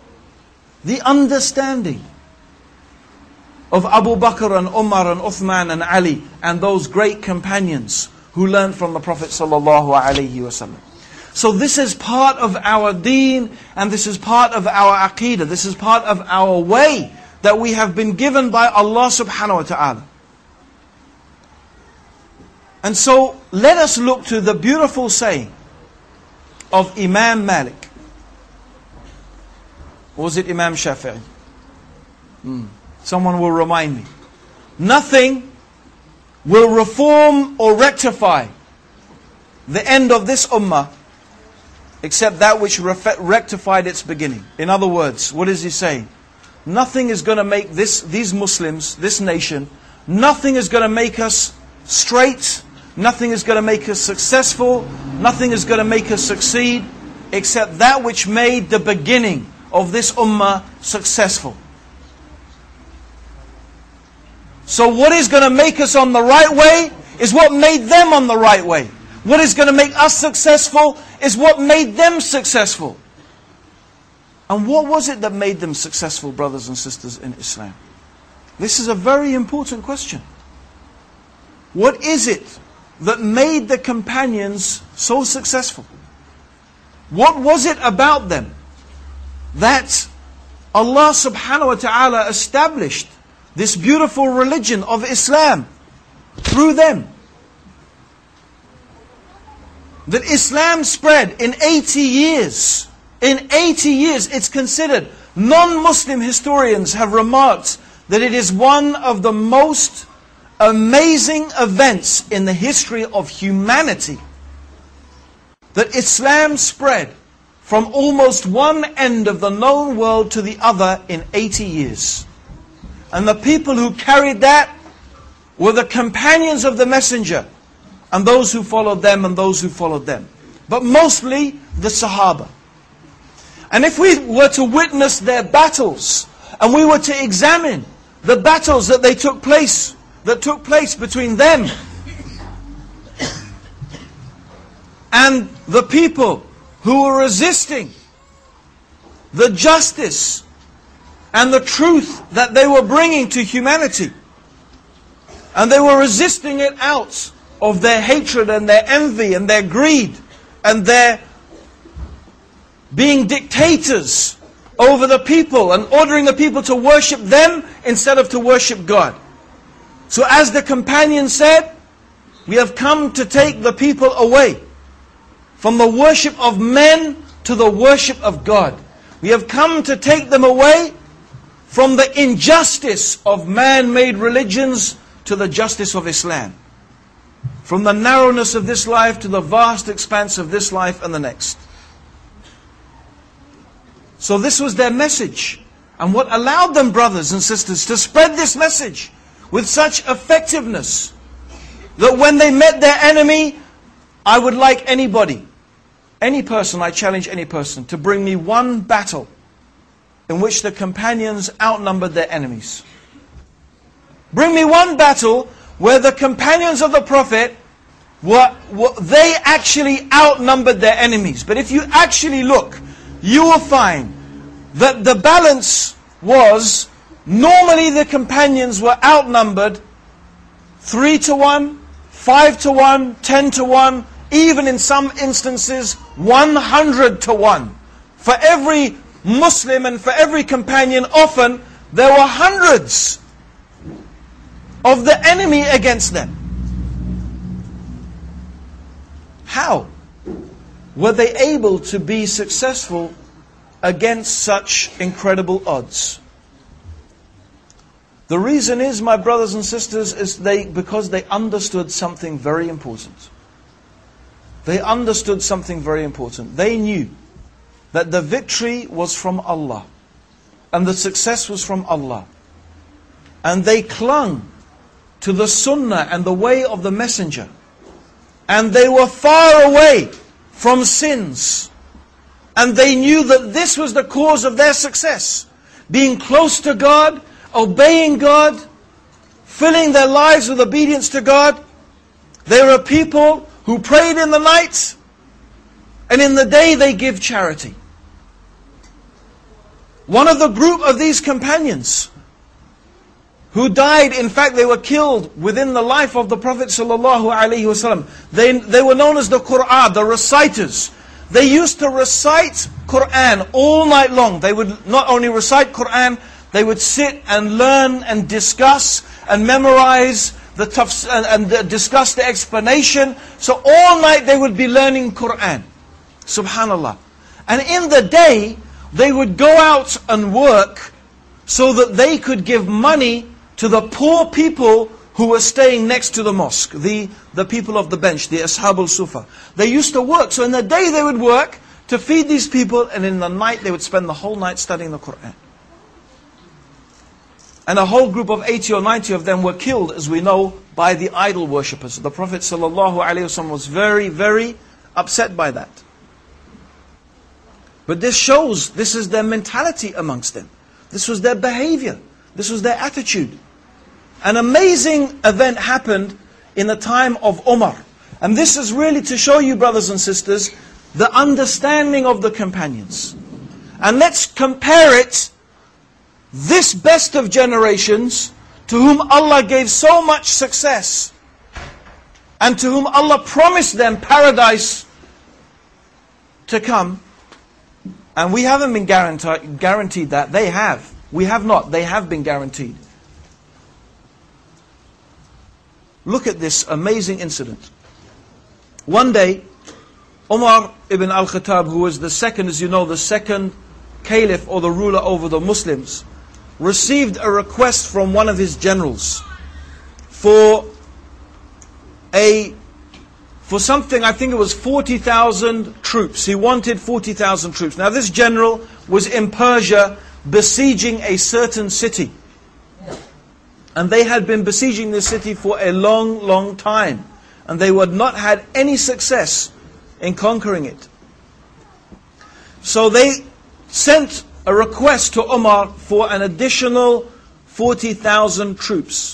of Abu Bakr and Umar and Uthman and Ali and those great companions who learned from the Prophet ﷺ. So this is part of our deen, and this is part of our aqeedah. This is part of our way that we have been given by Allah subhanahu wa ta'ala. And so let us look to the beautiful saying of Imam Malik. Or was it Imam Shafi'i? Someone will remind me. Nothing will reform or rectify the end of this ummah except that which rectified its beginning. In other words, what is he saying? Nothing is going to make these Muslims, this nation, nothing is going to make us straight, nothing is going to make us successful, nothing is going to make us succeed, except that which made the beginning of this ummah successful. So what is going to make us on the right way is what made them on the right way. What is going to make us successful is what made them successful. And what was it that made them successful, brothers and sisters in Islam? This is a very important question. What is it that made the companions so successful? What was it about them that Allah subhanahu wa ta'ala established this beautiful religion of Islam through them? That Islam spread in 80 years. In 80 years, it's considered, non-Muslim historians have remarked that it is one of the most amazing events in the history of humanity. That Islam spread from almost one end of the known world to the other in 80 years. And the people who carried that were the companions of the Messenger, and those who followed them and those who followed them. But mostly the Sahaba. And if we were to witness their battles, and we were to examine the battles that took place between them and the people who were resisting the justice and the truth that they were bringing to humanity, and they were resisting it out of their hatred and their envy and their greed and their being dictators over the people and ordering the people to worship them instead of to worship God. So as the companion said, we have come to take the people away from the worship of men to the worship of God. We have come to take them away from the injustice of man-made religions to the justice of Islam. From the narrowness of this life to the vast expanse of this life and the next. So this was their message. And what allowed them, brothers and sisters, to spread this message with such effectiveness, that when they met their enemy, I would like anybody, any person, I challenge any person, to bring me one battle in which the companions outnumbered their enemies. Bring me one battle where the companions of the Prophet they actually outnumbered their enemies. But if you actually look, you will find that the balance was, normally the companions were outnumbered 3-1, 5-1, 10-1, even in some instances 100-1. For every Muslim and for every companion, often there were hundreds of the enemy against them. How were they able to be successful against such incredible odds? The reason is, my brothers and sisters, is because they understood something very important. They understood something very important. They knew that the victory was from Allah and the success was from Allah. And they clung to the sunnah and the way of the messenger. And they were far away from sins. And they knew that this was the cause of their success. Being close to God, obeying God, filling their lives with obedience to God. They were people who prayed in the night, and in the day they give charity. One of the group of these companions who died, in fact they were killed within the life of the Prophet ﷺ. They were known as the Qur'an, the reciters. They used to recite Qur'an all night long. They would not only recite Qur'an, they would sit and learn and discuss and memorize and discuss the explanation. So all night they would be learning Qur'an. Subhanallah. And in the day, they would go out and work so that they could give money to the poor people who were staying next to the mosque, the people of the bench, the Ashab al-Sufa. They used to work. So in the day they would work to feed these people, and in the night they would spend the whole night studying the Qur'an. And a whole group of 80 or 90 of them were killed, as we know, by the idol worshippers. The Prophet ﷺ was very, very upset by that. But this shows, this is their mentality amongst them. This was their behavior. This was their attitude. An amazing event happened in the time of Umar. And this is really to show you, brothers and sisters, the understanding of the companions. And let's compare it, this best of generations, to whom Allah gave so much success, and to whom Allah promised them paradise to come. And we haven't been guaranteed that. They have. We have not. They have been guaranteed. Look at this amazing incident. One day, Umar ibn al-Khattab, who was the second, as you know, the second caliph or the ruler over the Muslims, received a request from one of his generals for something, I think it was 40,000 troops. He wanted 40,000 troops. Now this general was in Persia besieging a certain city. And they had been besieging this city for a long, long time. And they had not had any success in conquering it. So they sent a request to Umar for an additional 40,000 troops.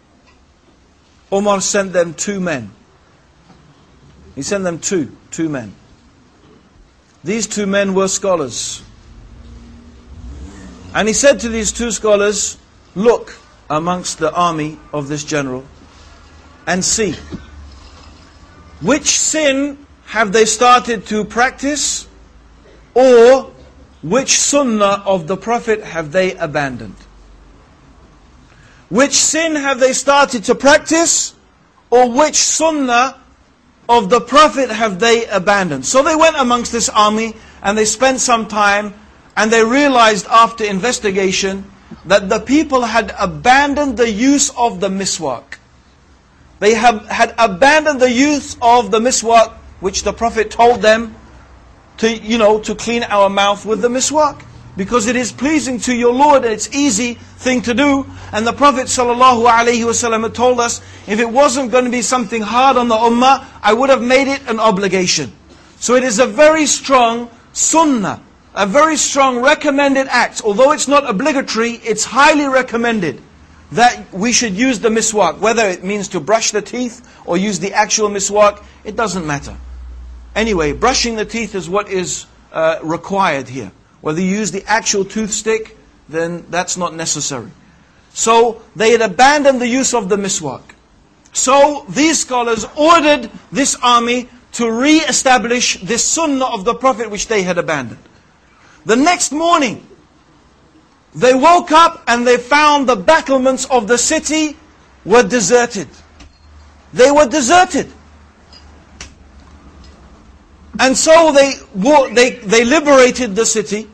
Umar sent them 2 men. He sent them two men. These 2 men were scholars. And he said to these 2 scholars, look amongst the army of this general and see, which sin have they started to practice, or which sunnah of the Prophet have they abandoned? Which sin have they started to practice, or which sunnah of the Prophet have they abandoned? So they went amongst this army and they spent some time, and they realized after investigation that the people had abandoned the use of the miswak. They had abandoned the use of the miswak, which the Prophet told them to clean our mouth with the miswak, because it is pleasing to your Lord and it's easy thing to do. And the Prophet ﷺ had told us, if it wasn't going to be something hard on the ummah, I would have made it an obligation. So it is a very strong sunnah, a very strong recommended act. Although it's not obligatory, it's highly recommended that we should use the miswak. Whether it means to brush the teeth or use the actual miswak, it doesn't matter. Anyway, brushing the teeth is what is required here. Whether you use the actual toothstick, then that's not necessary. So they had abandoned the use of the miswak. So these scholars ordered this army to re-establish this sunnah of the Prophet which they had abandoned. The next morning, they woke up and they found the battlements of the city were deserted. They were deserted. And so they liberated the city.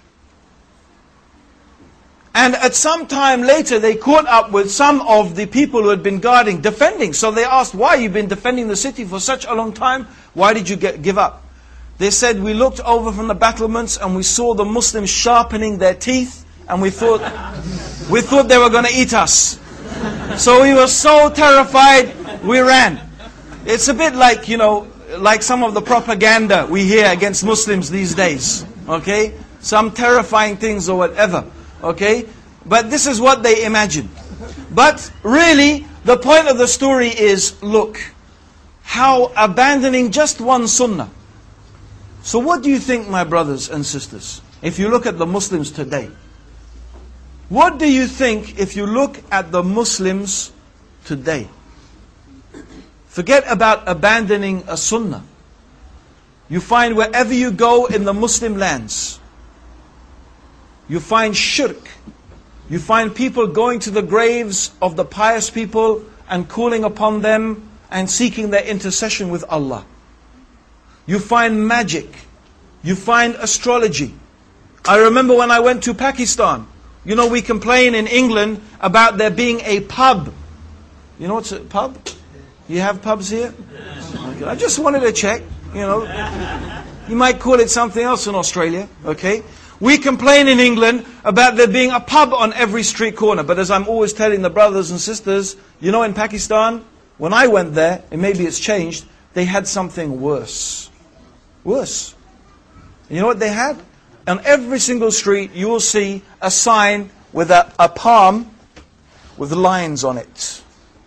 And at some time later, they caught up with some of the people who had been guarding, defending. So they asked, why you've been defending the city for such a long time? Why did you give up? They said, we looked over from the battlements and we saw the Muslims sharpening their teeth, and we thought they were going to eat us. So we were so terrified, we ran. It's a bit like, like some of the propaganda we hear against Muslims these days. Okay? Some terrifying things or whatever. Okay? But this is what they imagine. But really, the point of the story is, look, how abandoning just one sunnah. So what do you think, my brothers and sisters, if you look at the Muslims today? What do you think if you look at the Muslims today? Forget about abandoning a sunnah. You find wherever you go in the Muslim lands, you find shirk. You find people going to the graves of the pious people and calling upon them and seeking their intercession with Allah. You find magic. You find astrology. I remember when I went to Pakistan, we complain in England about there being a pub. You know what's a pub? You have pubs here? Okay. I just wanted to check, You might call it something else in Australia, okay? We complain in England about there being a pub on every street corner. But as I'm always telling the brothers and sisters, in Pakistan, when I went there, and maybe it's changed, they had something worse. Worse. And you know what they had? On every single street, you will see a sign with a palm with lines on it.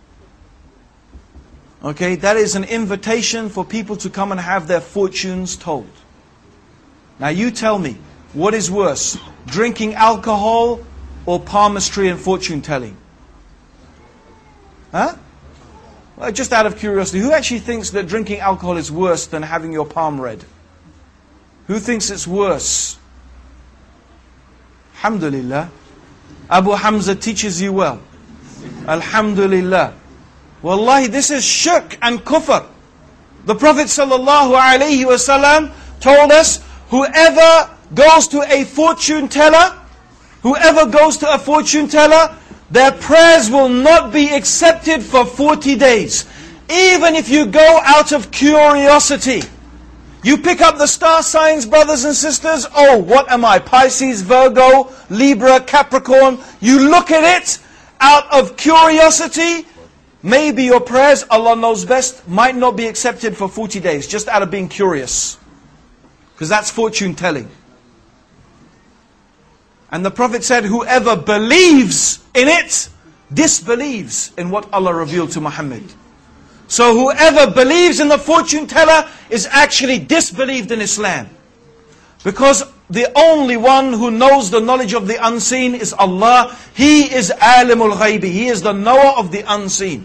Okay, that is an invitation for people to come and have their fortunes told. Now you tell me, what is worse, drinking alcohol or palmistry and fortune telling? Huh? Well, just out of curiosity, who actually thinks that drinking alcohol is worse than having your palm read? Who thinks it's worse? Alhamdulillah. Abu Hamza teaches you well. Alhamdulillah. Wallahi, this is shirk and kufr. The Prophet ﷺ told us, whoever goes to a fortune teller, their prayers will not be accepted for 40 days. Even if you go out of curiosity. You pick up the star signs, brothers and sisters. Oh, what am I? Pisces, Virgo, Libra, Capricorn. You look at it out of curiosity. Maybe your prayers, Allah knows best, might not be accepted for 40 days. Just out of being curious. Because that's fortune telling. And the Prophet said, whoever believes in it, disbelieves in what Allah revealed to Muhammad. So whoever believes in the fortune teller is actually disbelieved in Islam. Because the only one who knows the knowledge of the unseen is Allah. He is alimul ghaibi. He is the knower of the unseen.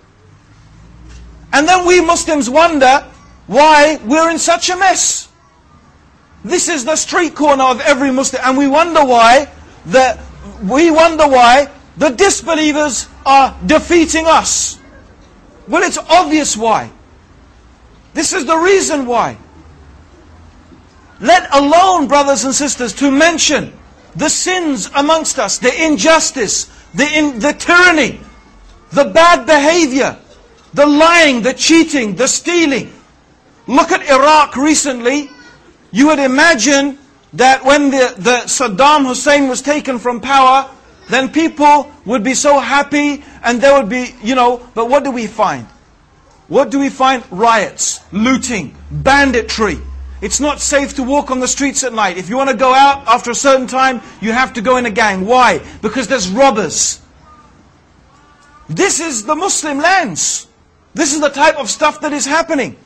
And then we Muslims wonder why we're in such a mess. This is the street corner of every Muslim. And we wonder why the disbelievers are defeating us. Well, it's obvious why. This is the reason why. Let alone, brothers and sisters, to mention the sins amongst us, the injustice, the tyranny, the bad behavior, the lying, the cheating, the stealing. Look at Iraq recently. You would imagine that when the Saddam Hussein was taken from power, then people would be so happy and there would be, but what do we find? What do we find? Riots, looting, banditry. It's not safe to walk on the streets at night. If you want to go out after a certain time, you have to go in a gang. Why? Because there's robbers. This is the Muslim lands. This is the type of stuff that is happening.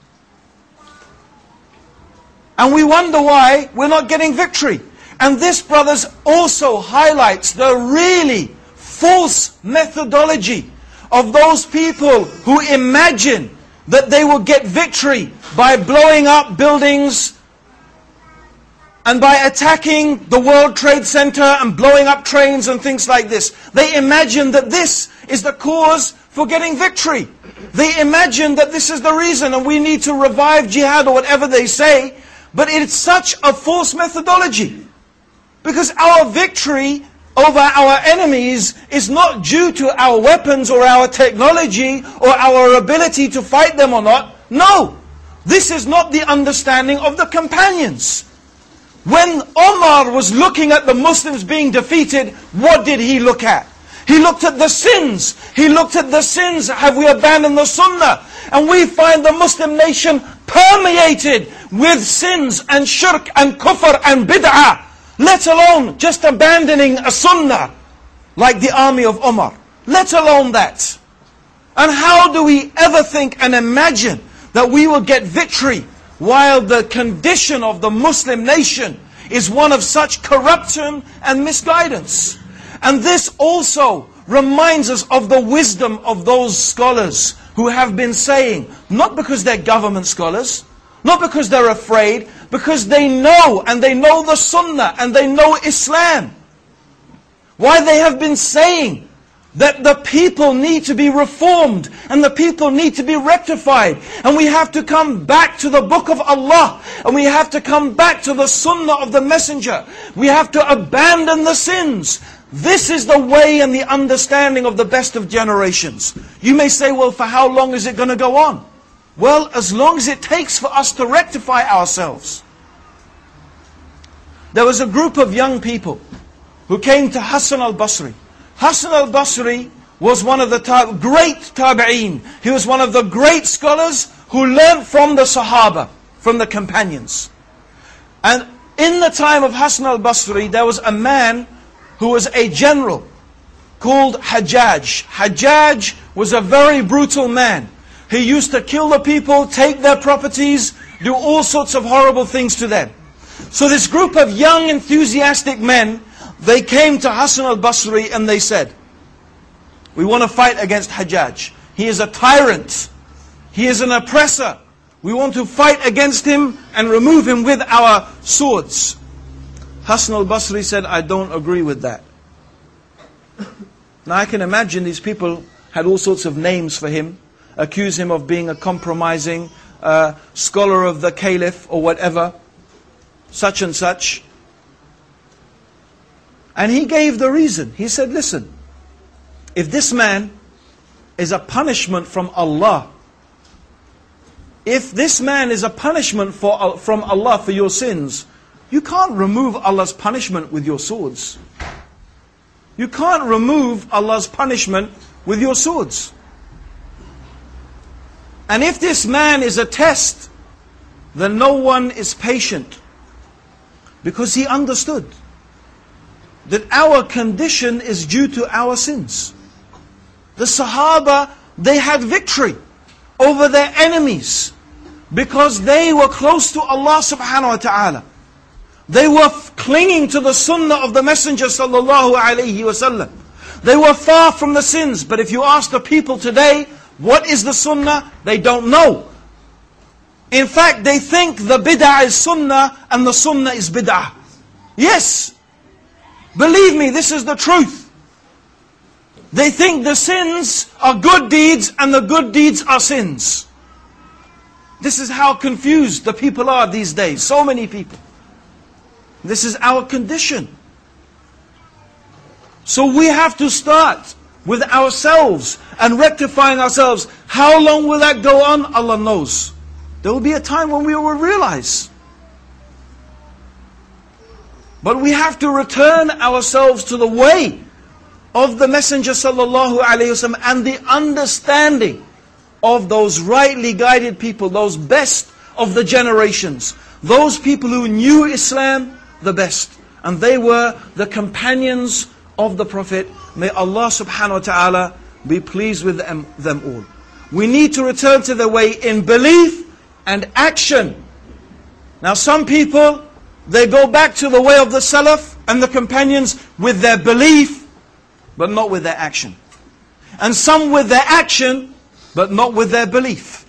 And we wonder why we're not getting victory. And this, brothers, also highlights the really false methodology of those people who imagine that they will get victory by blowing up buildings and by attacking the World Trade Center and blowing up trains and things like this. They imagine that this is the cause for getting victory. They imagine that this is the reason and we need to revive jihad or whatever they say. But it's such a false methodology. Because our victory over our enemies is not due to our weapons or our technology or our ability to fight them or not. No, this is not the understanding of the companions. When Omar was looking at the Muslims being defeated, what did he look at? He looked at the sins. He looked at the sins. Have we abandoned the sunnah? And we find the Muslim nation permeated with sins and shirk and kufr and bid'ah. Let alone just abandoning a sunnah like the army of Umar. Let alone that. And how do we ever think and imagine that we will get victory while the condition of the Muslim nation is one of such corruption and misguidance? And this also reminds us of the wisdom of those scholars who have been saying, not because they're government scholars, not because they're afraid, because they know, and they know the Sunnah, and they know Islam. Why they have been saying that the people need to be reformed, and the people need to be rectified, and we have to come back to the book of Allah, and we have to come back to the Sunnah of the Messenger. We have to abandon the sins. This is the way and the understanding of the best of generations. You may say, well, for how long is it going to go on? Well, as long as it takes for us to rectify ourselves. There was a group of young people who came to Hassan al-Basri. Hassan al-Basri was one of the great tabi'een. He was one of the great scholars who learned from the Sahaba, from the companions. And in the time of Hassan al-Basri, there was a man who was a general called Hajjaj. Hajjaj was a very brutal man. He used to kill the people, take their properties, do all sorts of horrible things to them. So this group of young, enthusiastic men, they came to Hassan al-Basri and they said, we want to fight against Hajjaj. He is a tyrant. He is an oppressor. We want to fight against him and remove him with our swords. Hassan al-Basri said, I don't agree with that. Now I can imagine these people had all sorts of names for him, accuse him of being a compromising scholar of the caliph or whatever, such and such. And he gave the reason. He said, listen, if this man is a punishment from Allah, if this man is a punishment from Allah for your sins, you can't remove Allah's punishment with your swords. You can't remove Allah's punishment with your swords. And if this man is a test, then no one is patient. Because he understood that our condition is due to our sins. The Sahaba, they had victory over their enemies because they were close to Allah subhanahu wa ta'ala. They were clinging to the sunnah of the Messenger sallallahu alayhi wasallam. They were far from the sins. But if you ask the people today, what is the sunnah? They don't know. In fact, they think the bid'ah is sunnah and the sunnah is bid'ah. Yes. Believe me, this is the truth. They think the sins are good deeds and the good deeds are sins. This is how confused the people are these days. So many people. This is our condition. So we have to start with ourselves and rectifying ourselves. How long will that go on? Allah knows. There will be a time when we will realize. But we have to return ourselves to the way of the Messenger sallallahu alaihi wasallam and the understanding of those rightly guided people, those best of the generations, those people who knew Islam the best. And they were the companions of the Prophet. May Allah subhanahu wa ta'ala be pleased with them all. We need to return to the way in belief and action. Now some people, they go back to the way of the Salaf and the companions with their belief, but not with their action. And some with their action, but not with their belief.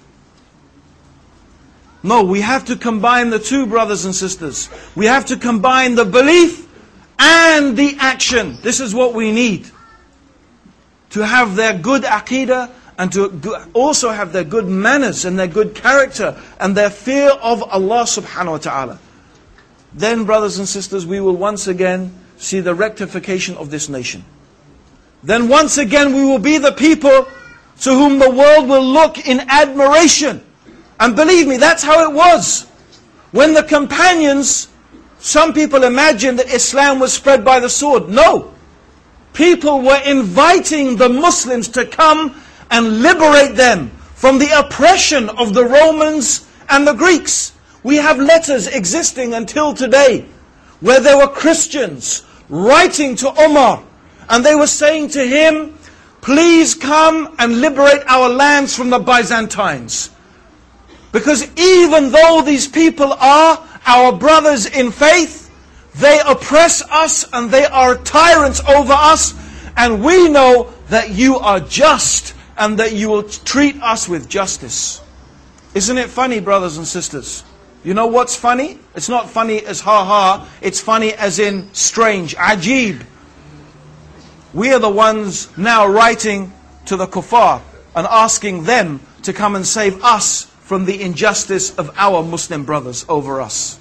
No, we have to combine the two, brothers and sisters. We have to combine the belief and the action. This is what we need. To have their good aqeedah and to also have their good manners and their good character and their fear of Allah subhanahu wa ta'ala. Then, brothers and sisters, we will once again see the rectification of this nation. Then once again we will be the people to whom the world will look in admiration. And believe me, that's how it was. When the companions, some people imagine that Islam was spread by the sword. No. people were inviting the Muslims to come and liberate them from the oppression of the Romans and the Greeks. We have letters existing until today where there were Christians writing to Umar, and they were saying to him, please come and liberate our lands from the Byzantines. Because even though these people are our brothers in faith, they oppress us and they are tyrants over us, and we know that you are just and that you will treat us with justice. Isn't it funny, brothers and sisters? You know what's funny? It's not funny as ha-ha, it's funny as in strange, ajib. We are the ones now writing to the kuffar and asking them to come and save us from the injustice of our Muslim brothers over us.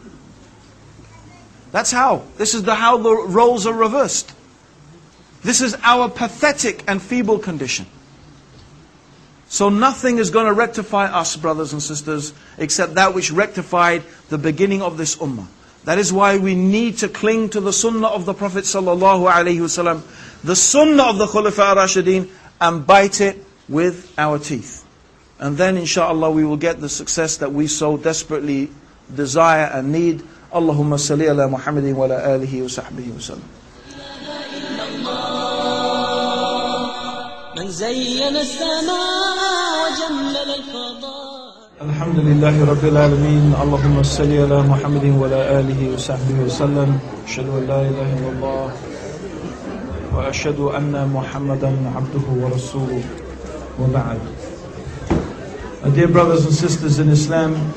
That's how. This is how the roles are reversed. This is our pathetic and feeble condition. So nothing is going to rectify us, brothers and sisters, except that which rectified the beginning of this ummah. That is why we need to cling to the sunnah of the Prophet ﷺ, the sunnah of the Khulafa ar-Rashidin, and bite it with our teeth. And then inshallah we will get the success that we so desperately desire and need. Allahumma salli ala Muhammadin wa ala alihi wa sahbihi wa sallam. من زين السماء وجمل الفضاء. الحمد لله رب العالمين. اللهم صل على محمد وعلى آله وصحبه وسلم. أشهد أن لا إله إلا الله وأشهد أن محمدا عبده ورسوله وبعد. Dear brothers and sisters in Islam,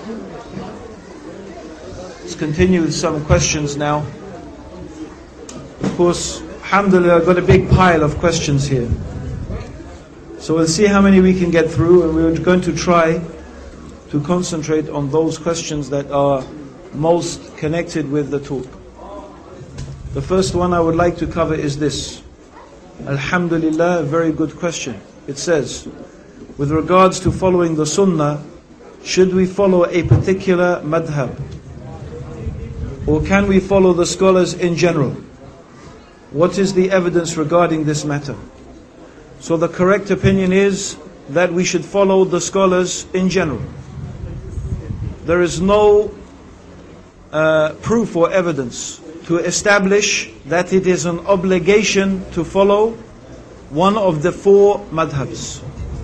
let's continue with some questions now. Of course, alhamdulillah, I've got a big pile of questions here. So we'll see how many we can get through, and we're going to try to concentrate on those questions that are most connected with the talk. The first one I would like to cover is this. Alhamdulillah, a very good question. It says, with regards to following the sunnah, should we follow a particular madhab? Or can we follow the scholars in general? What is the evidence regarding this matter? So the correct opinion is that we should follow the scholars in general. There is no proof or evidence to establish that it is an obligation to follow one of the four madhabs.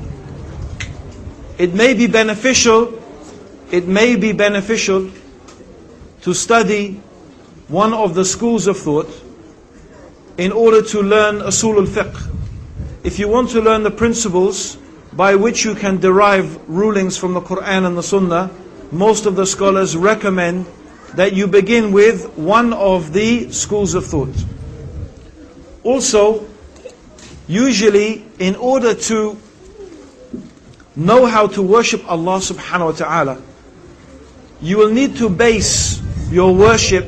It may be beneficial to study one of the schools of thought in order to learn usul al-fiqh. If you want to learn the principles by which you can derive rulings from the Quran and the Sunnah, most of the scholars recommend that you begin with one of the schools of thought. Also, usually in order to know how to worship Allah subhanahu wa ta'ala, you will need to base your worship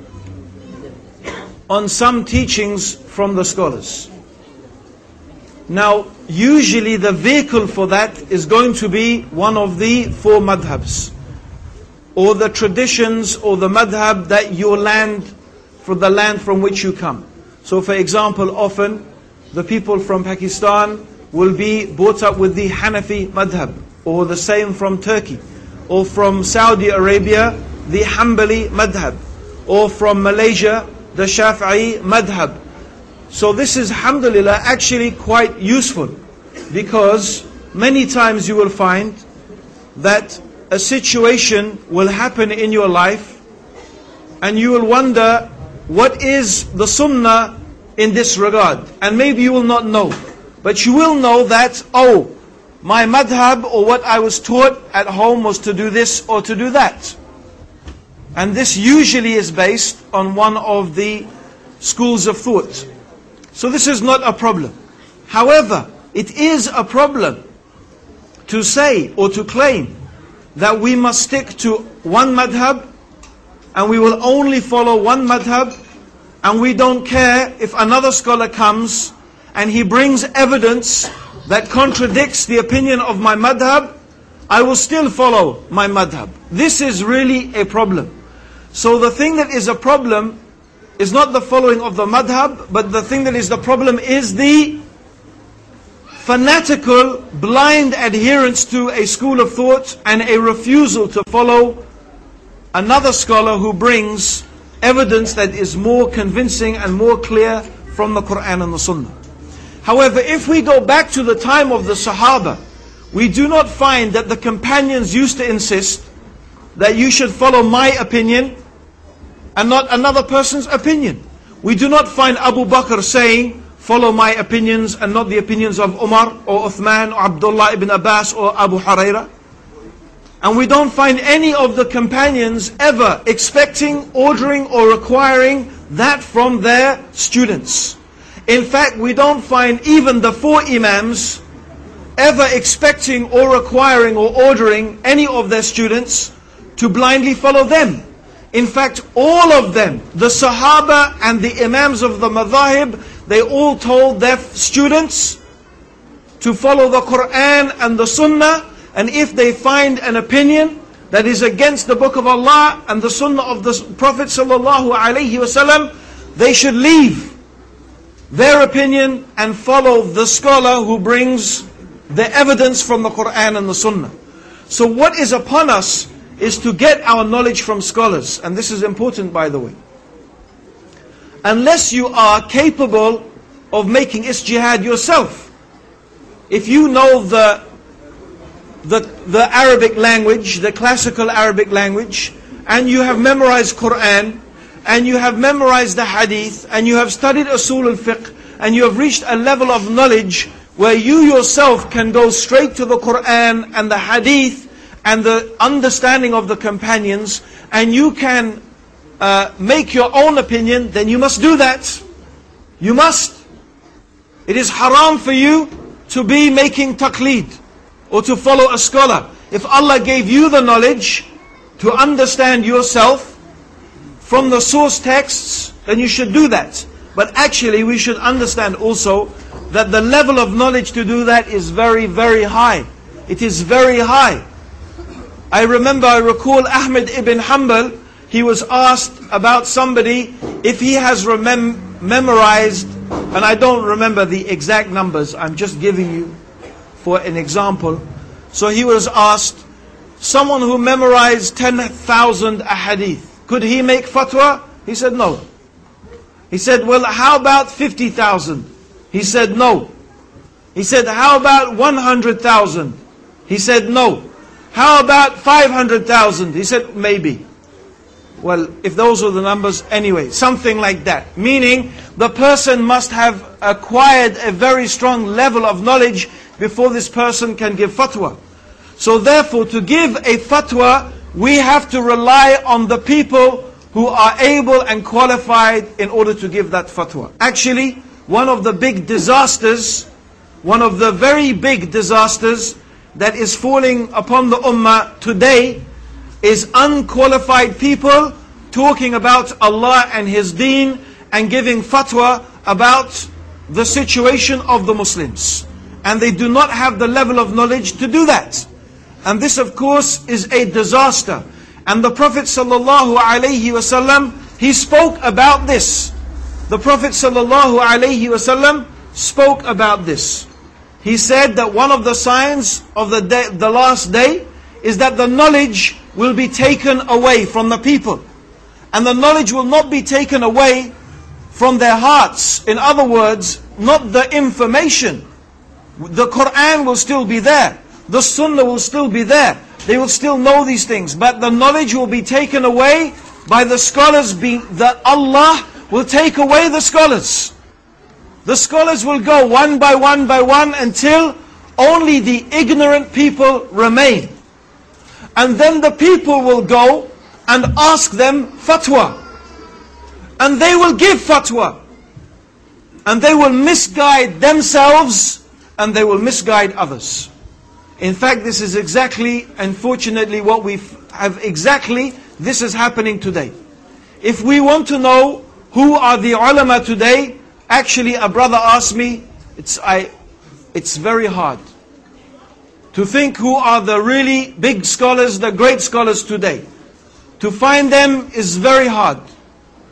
on some teachings from the scholars. Now, usually the vehicle for that is going to be one of the four madhabs, or the traditions, or the madhab that your land, for the land from which you come. So for example, often the people from Pakistan will be brought up with the Hanafi madhab, or the same from Turkey, or from Saudi Arabia, the Hanbali madhab, or from Malaysia, the Shafi'i madhab. So this is, alhamdulillah, actually quite useful, because many times you will find that a situation will happen in your life and you will wonder, what is the sunnah in this regard? And maybe you will not know, but you will know that, oh, my madhab or what I was taught at home was to do this or to do that. And this usually is based on one of the schools of thought. So this is not a problem. However, it is a problem to say or to claim that we must stick to one madhab and we will only follow one madhab, and we don't care if another scholar comes and he brings evidence that contradicts the opinion of my madhab, I will still follow my madhab. This is really a problem. So the thing that is a problem is not the following of the madhab, but the thing that is the problem is the fanatical, blind adherence to a school of thought and a refusal to follow another scholar who brings evidence that is more convincing and more clear from the Quran and the Sunnah. However, if we go back to the time of the Sahaba, we do not find that the companions used to insist that you should follow my opinion and not another person's opinion. We do not find Abu Bakr saying, follow my opinions and not the opinions of Umar or Uthman or Abdullah ibn Abbas or Abu Hurairah. And we don't find any of the companions ever expecting, ordering or requiring that from their students. In fact, we don't find even the 4 Imams ever expecting or requiring or ordering any of their students to blindly follow them. In fact, all of them, the Sahaba and the Imams of the Madhahib, they all told their students to follow the Quran and the Sunnah, and if they find an opinion that is against the Book of Allah and the Sunnah of the Prophet sallallahu alaihi wasallam, they should leave their opinion and follow the scholar who brings the evidence from the Quran and the Sunnah. So what is upon us is to get our knowledge from scholars. And this is important, by the way. Unless you are capable of making ijtihad yourself. If you know the Arabic language, the classical Arabic language, and you have memorized Quran, and you have memorized the hadith, and you have studied usul al-fiqh, and you have reached a level of knowledge where you yourself can go straight to the Quran and the hadith and the understanding of the companions, and you can make your own opinion, then you must do that. You must. It is haram for you to be making taqleed or to follow a scholar. If Allah gave you the knowledge to understand yourself from the source texts, then you should do that. But actually we should understand also that the level of knowledge to do that is very, very high. It is very high. I recall Ahmed ibn Hanbal, he was asked about somebody if he has memorized, and I don't remember the exact numbers, I'm just giving you for an example. So he was asked, someone who memorized 10,000 ahadith, could he make fatwa? He said no. He said, well, how about 50,000? He said no. He said, how about 100,000? He said no. How about 500,000? He said maybe. Well, if those are the numbers, anyway, something like that. Meaning, the person must have acquired a very strong level of knowledge before this person can give fatwa. So therefore, to give a fatwa, we have to rely on the people who are able and qualified in order to give that fatwa. Actually, one of the big disasters, one of the very big disasters that is falling upon the ummah today is unqualified people talking about Allah and His deen and giving fatwa about the situation of the Muslims. And they do not have the level of knowledge to do that. And this, of course, is a disaster. And the Prophet ﷺ, he spoke about this. The Prophet ﷺ spoke about this. He said that one of the signs of the last day is that the knowledge will be taken away from the people. And the knowledge will not be taken away from their hearts. In other words, not the information. The Quran will still be there. The Sunnah will still be there. They will still know these things. But the knowledge will be taken away by the scholars that Allah will take away the scholars. The scholars will go one by one until only the ignorant people remain. And then the people will go and ask them fatwa. And they will give fatwa. And they will misguide themselves and they will misguide others. In fact, this is exactly, unfortunately, what we have exactly, this is happening today. If we want to know who are the ulama today, actually a brother asked me, it's very hard to think who are the really big scholars, the great scholars today. To find them is very hard.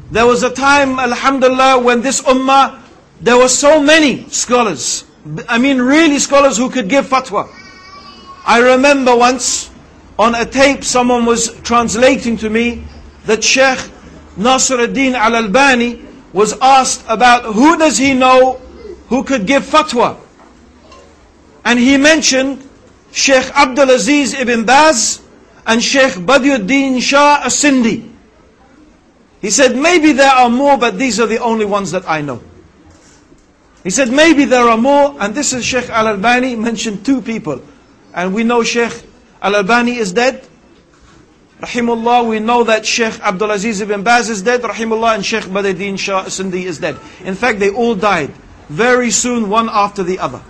There was a time, alhamdulillah, when this ummah, there were so many scholars. I mean really scholars who could give fatwa. I remember once on a tape someone was translating to me that Sheikh Nasiruddin Al-Albani was asked about who does he know who could give fatwa. And he mentioned Sheikh Abdul Aziz ibn Baz and Sheikh Badiuddin Shah As-Sindi. He said, maybe there are more, but these are the only ones that I know. He said, maybe there are more, and this is Sheikh Al-Albani mentioned 2 people. And we know Sheikh Al-Albani is dead, rahimullah. We know that Sheikh Abdul Aziz ibn Baz is dead, rahimullah, and Sheikh Badiuddin Shah As-Sindi is dead. In fact, they all died very soon, one after the other.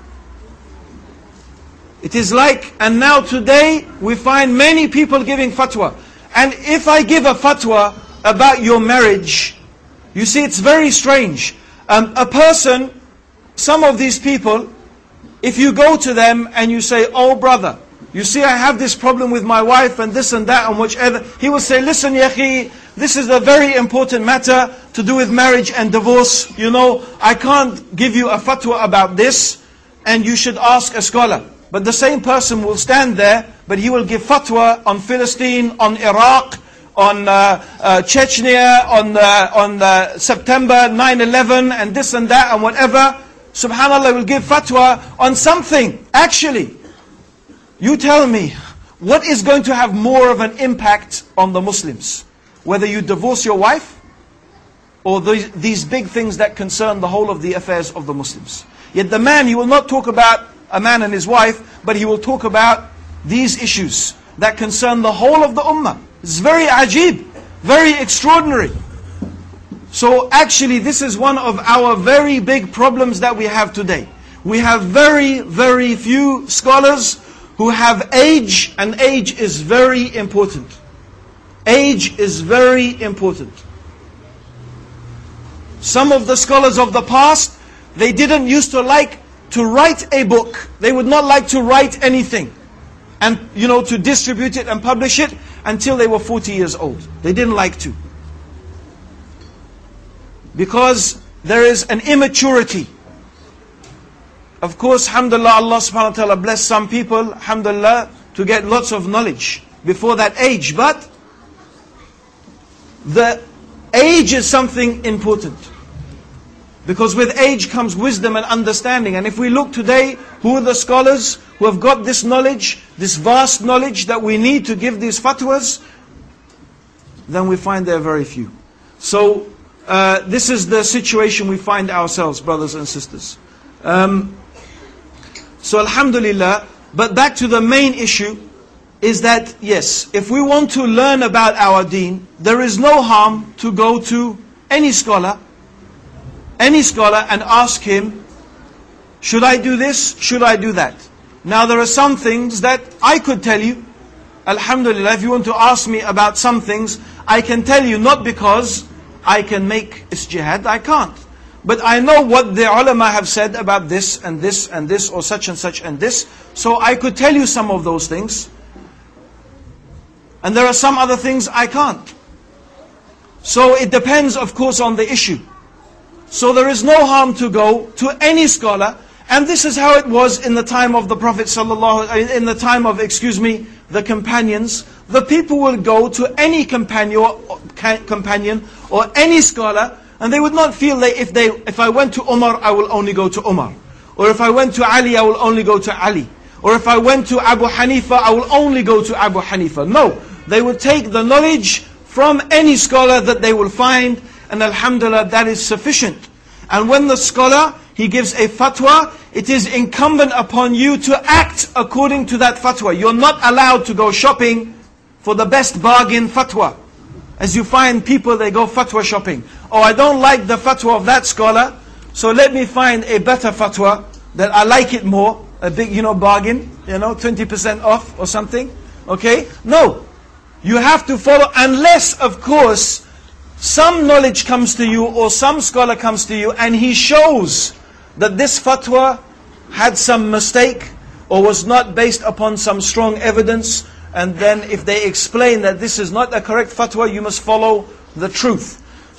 It is like, and now today, we find many people giving fatwa. And if I give a fatwa about your marriage, you see it's very strange. A person, some of these people, if you go to them and you say, oh brother, you see I have this problem with my wife and this and that and whichever, he will say, listen Yakhi, this is a very important matter to do with marriage and divorce. You know, I can't give you a fatwa about this, and you should ask a scholar. But the same person will stand there, but he will give fatwa on Palestine, on Iraq, on Chechnya, on September 9/11 and this and that and whatever. Subhanallah, will give fatwa on something. Actually, you tell me, what is going to have more of an impact on the Muslims? Whether you divorce your wife, or these big things that concern the whole of the affairs of the Muslims. Yet the man, he will not talk about a man and his wife, but he will talk about these issues that concern the whole of the ummah. It's very ajib, very extraordinary. So actually this is one of our very big problems that we have today. We have very, very few scholars who have age, and age is very important. Age is very important. Some of the scholars of the past, they didn't used to like to write a book. They would not like to write anything. And, you know, to distribute it and publish it until they were 40 years old. They didn't like to. Because there is an immaturity. Of course, alhamdulillah, Allah subhanahu wa ta'ala bless some people, alhamdulillah, to get lots of knowledge before that age. But the age is something important. Because with age comes wisdom and understanding. And if we look today, who are the scholars who have got this knowledge, this vast knowledge that we need to give these fatwas, then we find there are very few. So, this is the situation we find ourselves, brothers and sisters. So alhamdulillah, but back to the main issue, is that yes, if we want to learn about our deen, there is no harm to go to any scholar and ask him, should I do this, should I do that? Now there are some things that I could tell you, alhamdulillah, if you want to ask me about some things, I can tell you, not because I can make ijtihad, I can't. But I know what the ulama have said about this and this and this, or such and such and this, so I could tell you some of those things. And there are some other things I can't. So it depends, of course, on the issue. So there is no harm to go to any scholar, and this is how it was in the time of the Prophet sallallahu, in the time of, the companions. The people will go to any companion or any scholar, and they would not feel that if I went to Umar, I will only go to Umar. Or if I went to Ali, I will only go to Ali. Or if I went to Abu Hanifa, I will only go to Abu Hanifa. No, they will take the knowledge from any scholar that they will find, and alhamdulillah, that is sufficient. And when the scholar, he gives a fatwa, it is incumbent upon you to act according to that fatwa. You're not allowed to go shopping for the best bargain fatwa. As you find people, they go fatwa shopping. Oh, I don't like the fatwa of that scholar, so let me find a better fatwa that I like it more. A big, bargain, 20% off or something. Okay? No. You have to follow, unless, of course, some knowledge comes to you or some scholar comes to you and he shows that this fatwa had some mistake or was not based upon some strong evidence, and then if they explain that this is not a correct fatwa, you must follow the truth.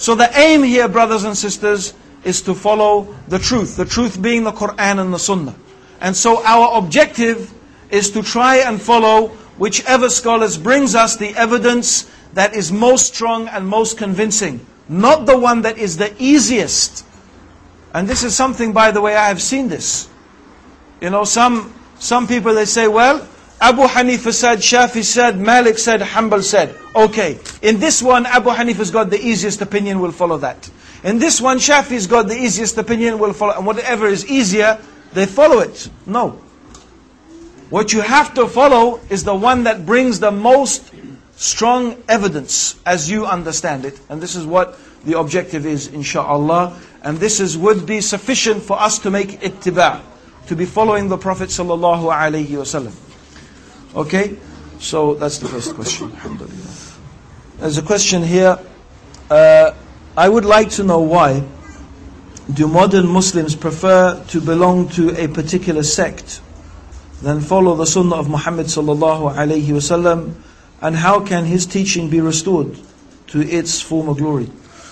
So the aim here, brothers and sisters, is to follow the truth being the Quran and the Sunnah. And so our objective is to try and follow whichever scholars brings us the evidence that is most strong and most convincing, not the one that is the easiest. And this is something, by the way, I have seen this. You know, some people, they say, well, Abu Hanifa said, Shafi said, Malik said, Hanbal said. Okay, in this one, Abu Hanifa's got the easiest opinion, we'll follow that. In this one, Shafi's got the easiest opinion, we'll follow. And whatever is easier, they follow it. No. What you have to follow is the one that brings the most strong evidence as you understand it. And this is what the objective is, insha'Allah. And this would be sufficient for us to make ittiba', to be following the Prophet sallallahu alaihi wasallam. Okay? So that's the first question. Alhamdulillah. There's a question here. I would like to know why do modern Muslims prefer to belong to a particular sect than follow the Sunnah of Muhammad sallallahu alaihi wasallam, and how can his teaching be restored to its former glory?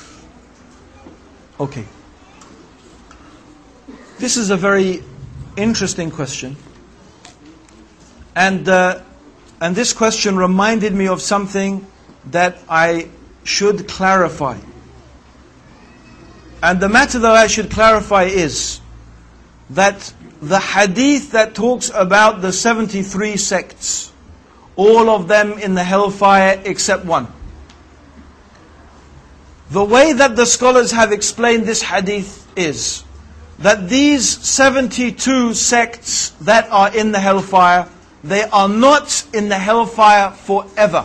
Okay. This is a very interesting question. And this question reminded me of something that I should clarify. And the matter that I should clarify is that the hadith that talks about the 73 sects, all of them in the hellfire except one. The way that the scholars have explained this hadith is that these 72 sects that are in the hellfire, they are not in the hellfire forever.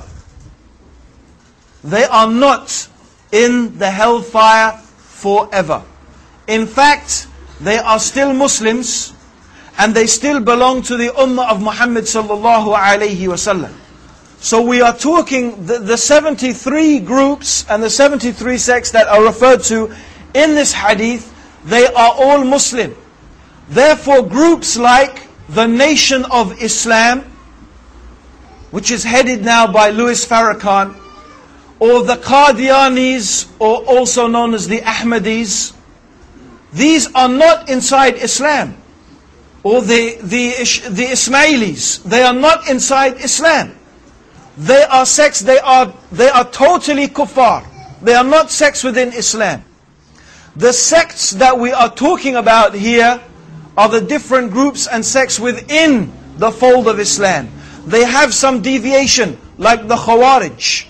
They are not in the hellfire forever. In fact, they are still Muslims and they still belong to the Ummah of Muhammad sallallahu alayhi wasallam. So we are talking the 73 groups and the 73 sects that are referred to in this hadith, they are all Muslim. Therefore, groups like the Nation of Islam, which is headed now by Louis Farrakhan, or the Qadianis, or also known as the Ahmadis, these are not inside Islam. Or the Ismailis, they are not inside Islam. They are sects, they are totally kuffar. They are not sects within Islam. The sects that we are talking about here are the different groups and sects within the fold of Islam. They have some deviation, like the Khawarij,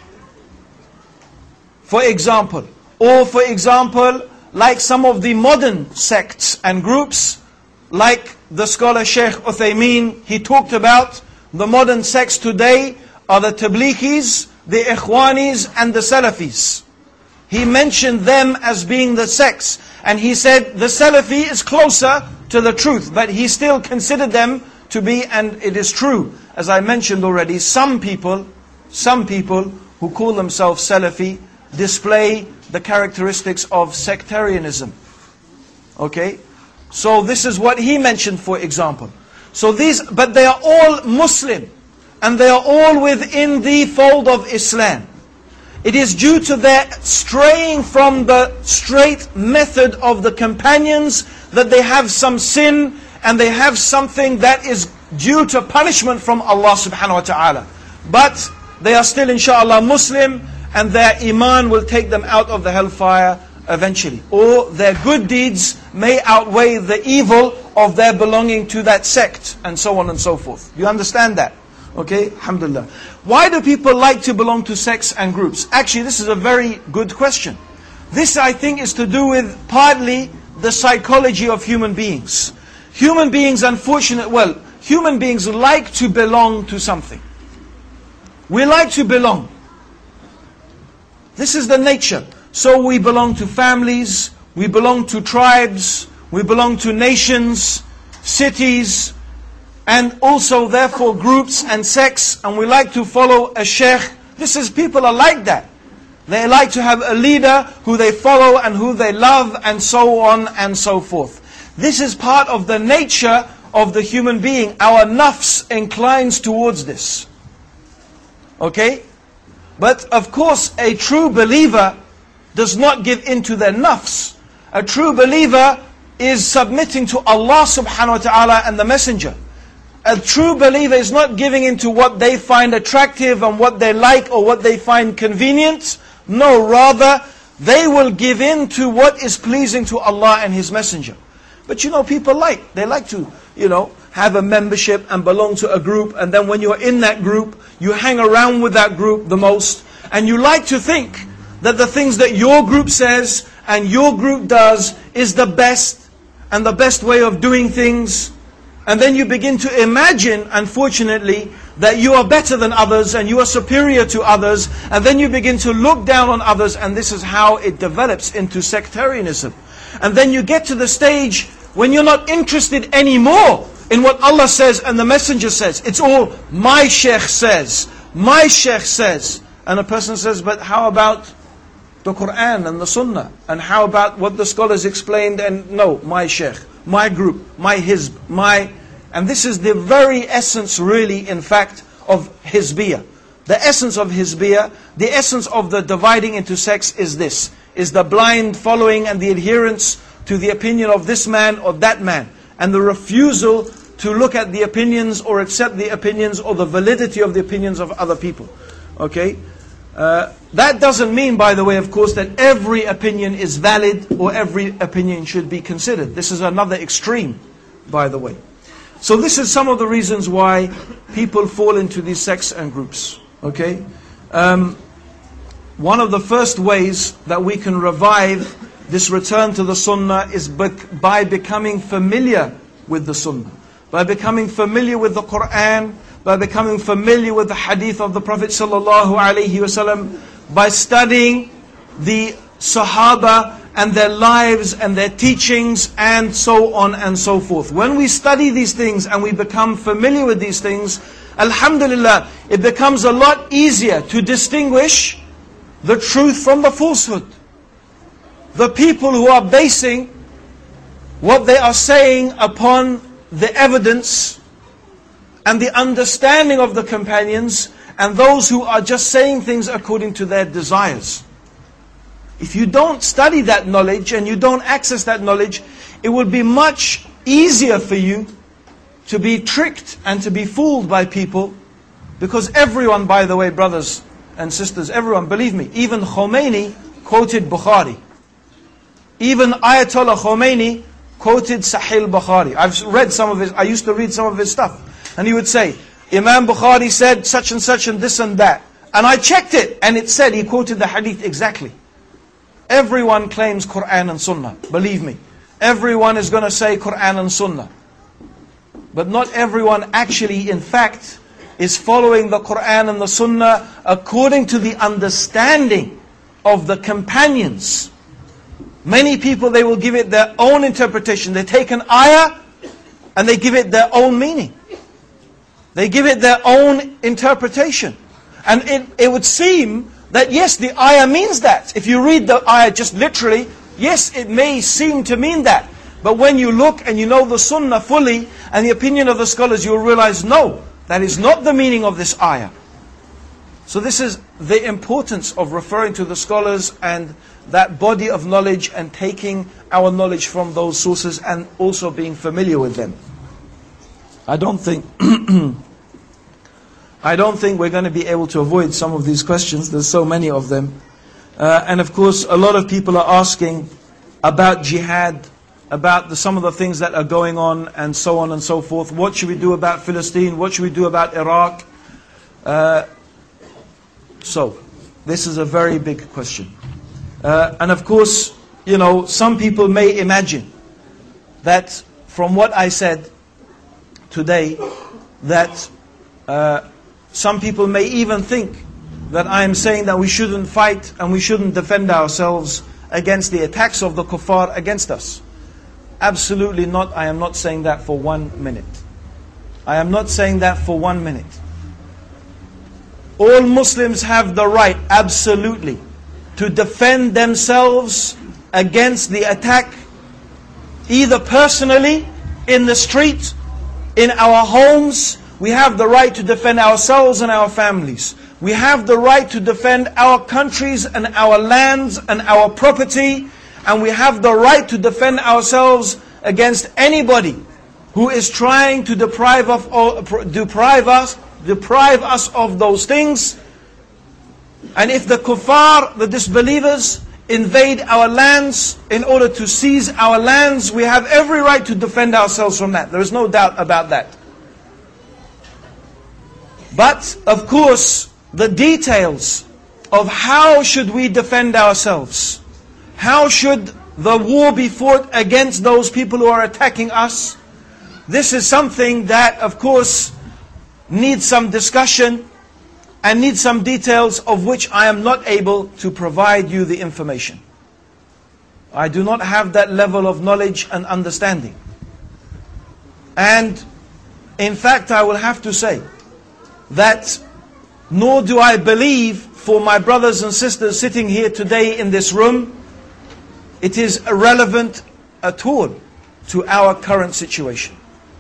for example. Or for example, like some of the modern sects and groups, like the scholar Sheikh Uthaymeen, he talked about the modern sects today are the Tabligis, the Ikhwanis and the Salafis. He mentioned them as being the sects, and he said the Salafi is closer to the truth, but he still considered them to be, and it is true, as I mentioned already, some people who call themselves Salafi display the characteristics of sectarianism. Okay? So this is what he mentioned, for example. So but they are all Muslim, and they are all within the fold of Islam. It is due to their straying from the straight method of the companions that they have some sin, and they have something that is due to punishment from Allah subhanahu wa ta'ala. But they are still inshaAllah Muslim, and their iman will take them out of the hellfire eventually. Or their good deeds may outweigh the evil of their belonging to that sect, and so on and so forth. You understand that? Okay, alhamdulillah. Why do people like to belong to sects and groups? Actually, this is a very good question. This, I think, is to do with partly the psychology of human beings. Human beings, human beings like to belong to something. We like to belong. This is the nature. So we belong to families, we belong to tribes, we belong to nations, cities, and also therefore groups and sects, and we like to follow a sheikh. People are like that. They like to have a leader who they follow and who they love, and so on and so forth. This is part of the nature of the human being. Our nafs inclines towards this. Okay? But of course, a true believer does not give in to their nafs. A true believer is submitting to Allah subhanahu wa ta'ala and the Messenger. A true believer is not giving into what they find attractive and what they like or what they find convenient. No, rather, they will give in to what is pleasing to Allah and His Messenger. But people they like to, have a membership and belong to a group, and then when you're in that group, you hang around with that group the most, and you like to think that the things that your group says and your group does is the best and the best way of doing things. And then you begin to imagine, unfortunately, that you are better than others and you are superior to others, and then you begin to look down on others, and this is how it develops into sectarianism. And then you get to the stage when you're not interested anymore in what Allah says and the Messenger says. It's all, my Shaykh says, my Shaykh says. And a person says, but how about the Quran and the Sunnah? And how about what the scholars explained? And no, my Shaykh, my group, my Hizb, my... And this is the very essence really, in fact, of Hizbiyah. The essence of Hizbiyah, the essence of the dividing into sects is this, is the blind following and the adherence to the opinion of this man or that man, and the refusal to look at the opinions or accept the opinions or the validity of the opinions of other people. Okay? That doesn't mean, by the way, of course, that every opinion is valid or every opinion should be considered. This is another extreme, by the way. So this is some of the reasons why people fall into these sects and groups. Okay? One of the first ways that we can revive this return to the Sunnah is by becoming familiar with the Sunnah. By becoming familiar with the Quran, by becoming familiar with the Hadith of the Prophet sallallahu alaihi wasallam, by studying the Sahaba and their lives and their teachings and so on and so forth. When we study these things and we become familiar with these things, alhamdulillah, it becomes a lot easier to distinguish the truth from the falsehood. The people who are basing what they are saying upon the evidence and the understanding of the companions, and those who are just saying things according to their desires. If you don't study that knowledge and you don't access that knowledge, it will be much easier for you to be tricked and to be fooled by people. Because everyone, by the way, brothers and sisters, everyone, believe me, even Khomeini quoted Bukhari. Even Ayatollah Khomeini quoted Sahih Bukhari. I've read some of his, I used to read some of his stuff. And he would say, Imam Bukhari said such and such and this and that. And I checked it, and it said, he quoted the hadith exactly. Everyone claims Quran and Sunnah, believe me. Everyone is going to say Quran and Sunnah. But not everyone actually, in fact, is following the Quran and the Sunnah according to the understanding of the companions. Many people, they will give it their own interpretation. They take an ayah and they give it their own meaning. They give it their own interpretation. And it would seem that yes, the ayah means that. If you read the ayah just literally, yes, it may seem to mean that. But when you look and you know the Sunnah fully and the opinion of the scholars, you will realize, no, that is not the meaning of this ayah. So this is the importance of referring to the scholars and that body of knowledge and taking our knowledge from those sources and also being familiar with them. I don't think we're going to be able to avoid some of these questions. There's so many of them. And of course, a lot of people are asking about jihad, about some of the things that are going on and so on and so forth. What should we do about Palestine? What should we do about Iraq? So, this is a very big question. And of course, some people may imagine that from what I said today, that some people may even think that I am saying that we shouldn't fight and we shouldn't defend ourselves against the attacks of the kuffar against us. Absolutely not. I am not saying that for 1 minute. I am not saying that for 1 minute. All Muslims have the right, absolutely, to defend themselves against the attack, either personally, in the street, in our homes. We have the right to defend ourselves and our families. We have the right to defend our countries and our lands and our property. And we have the right to defend ourselves against anybody who is trying to deprive us of those things. And if the kuffar, the disbelievers, invade our lands in order to seize our lands, we have every right to defend ourselves from that. There is no doubt about that. But, of course, the details of how should we defend ourselves, how should the war be fought against those people who are attacking us, this is something that, of course, needs some discussion and needs some details of which I am not able to provide you the information. I do not have that level of knowledge and understanding. And in fact, I will have to say that nor do I believe for my brothers and sisters sitting here today in this room, it is irrelevant at all to our current situation.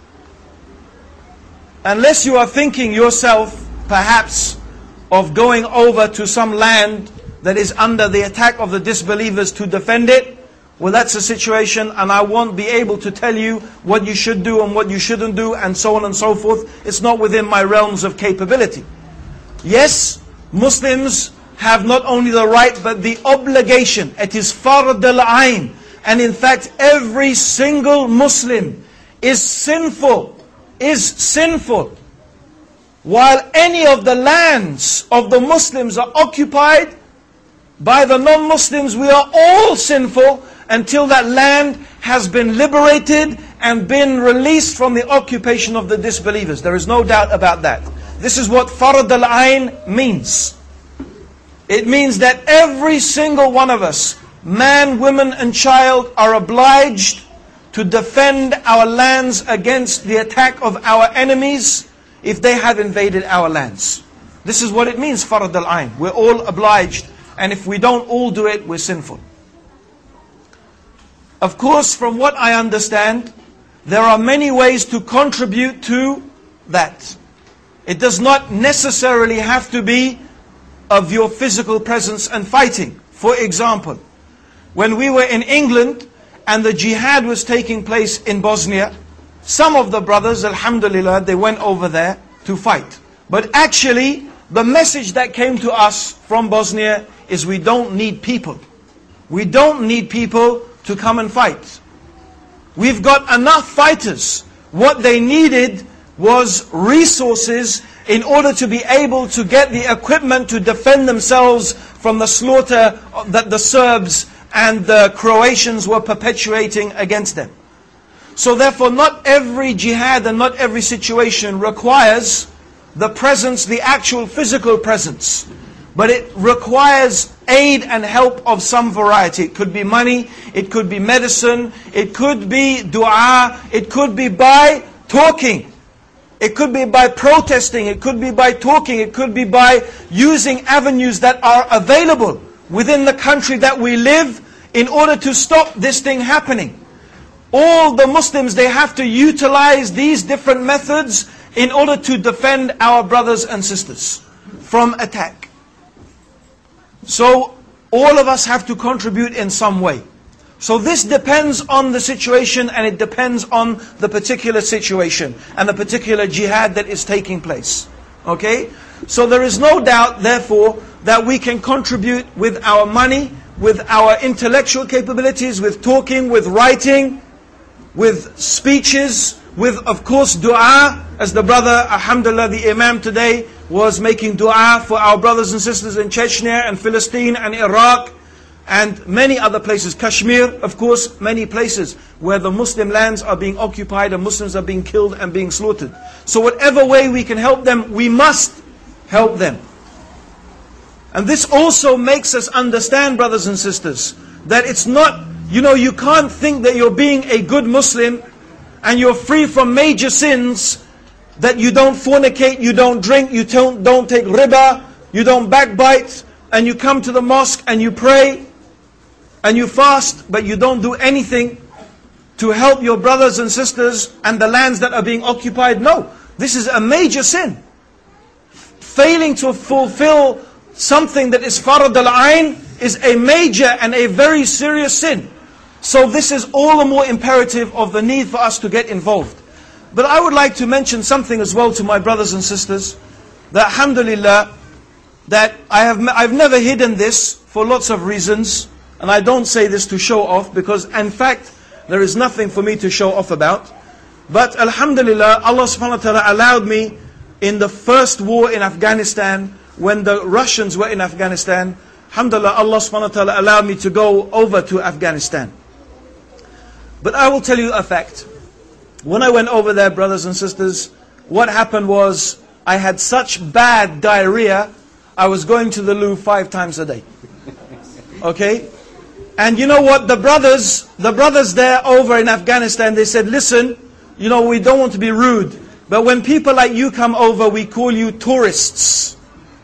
Unless you are thinking yourself, perhaps, of going over to some land that is under the attack of the disbelievers to defend it, well, that's a situation, and I won't be able to tell you what you should do and what you shouldn't do, and so on and so forth. It's not within my realms of capability. Yes, Muslims have not only the right, but the obligation. It is fard al-ain. And in fact, every single Muslim is sinful. While any of the lands of the Muslims are occupied by the non-Muslims, we are all sinful until that land has been liberated and been released from the occupation of the disbelievers. There is no doubt about that. This is what fard al-ain means. It means that every single one of us, man, woman and child, are obliged to defend our lands against the attack of our enemies if they have invaded our lands. This is what it means, fard al-ain. We're all obliged, and if we don't all do it, we're sinful. Of course, from what I understand, there are many ways to contribute to that. It does not necessarily have to be of your physical presence and fighting. For example, when we were in England and the jihad was taking place in Bosnia, some of the brothers, alhamdulillah, they went over there to fight. But actually, the message that came to us from Bosnia is we don't need people. We don't need people to come and fight. We've got enough fighters. What they needed was resources in order to be able to get the equipment to defend themselves from the slaughter that the Serbs and the Croatians were perpetuating against them. So therefore, not every jihad and not every situation requires the presence, the actual physical presence. But it requires aid and help of some variety. It could be money, it could be medicine, it could be dua, it could be by talking. It could be by protesting, it could be by talking, it could be by using avenues that are available within the country that we live in order to stop this thing happening. All the Muslims, they have to utilize these different methods in order to defend our brothers and sisters from attack. So all of us have to contribute in some way. So this depends on the situation, and it depends on the particular situation and the particular jihad that is taking place. Okay? So there is no doubt, therefore, that we can contribute with our money, with our intellectual capabilities, with talking, with writing, with speeches, with, of course, dua. As the brother, alhamdulillah, the imam today was making dua for our brothers and sisters in Chechnya and Palestine and Iraq and many other places. Kashmir, of course, many places where the Muslim lands are being occupied and Muslims are being killed and being slaughtered. So whatever way we can help them, we must help them. And this also makes us understand, brothers and sisters, that it's not, you can't think that you're being a good Muslim and you're free from major sins, that you don't fornicate, you don't drink, you don't take riba, you don't backbite, and you come to the mosque and you pray and you fast, but you don't do anything to help your brothers and sisters and the lands that are being occupied. No, this is a major sin. failing to fulfill something that is farad al-ain is a major and a very serious sin. So this is all the more imperative of the need for us to get involved. But I would like to mention something as well to my brothers and sisters, that alhamdulillah, that I've never hidden this for lots of reasons, and I don't say this to show off, because in fact, there is nothing for me to show off about. But alhamdulillah, Allah subhanahu wa ta'ala allowed me in the first war in Afghanistan, when the Russians were in Afghanistan, alhamdulillah, Allah subhanahu wa ta'ala allowed me to go over to Afghanistan. But I will tell you a fact. When I went over there, brothers and sisters, what happened was, I had such bad diarrhea, I was going to the loo 5 times a day. Okay? And you know what? The brothers there over in Afghanistan, they said, listen, you know, we don't want to be rude, but when people like you come over, we call you tourists.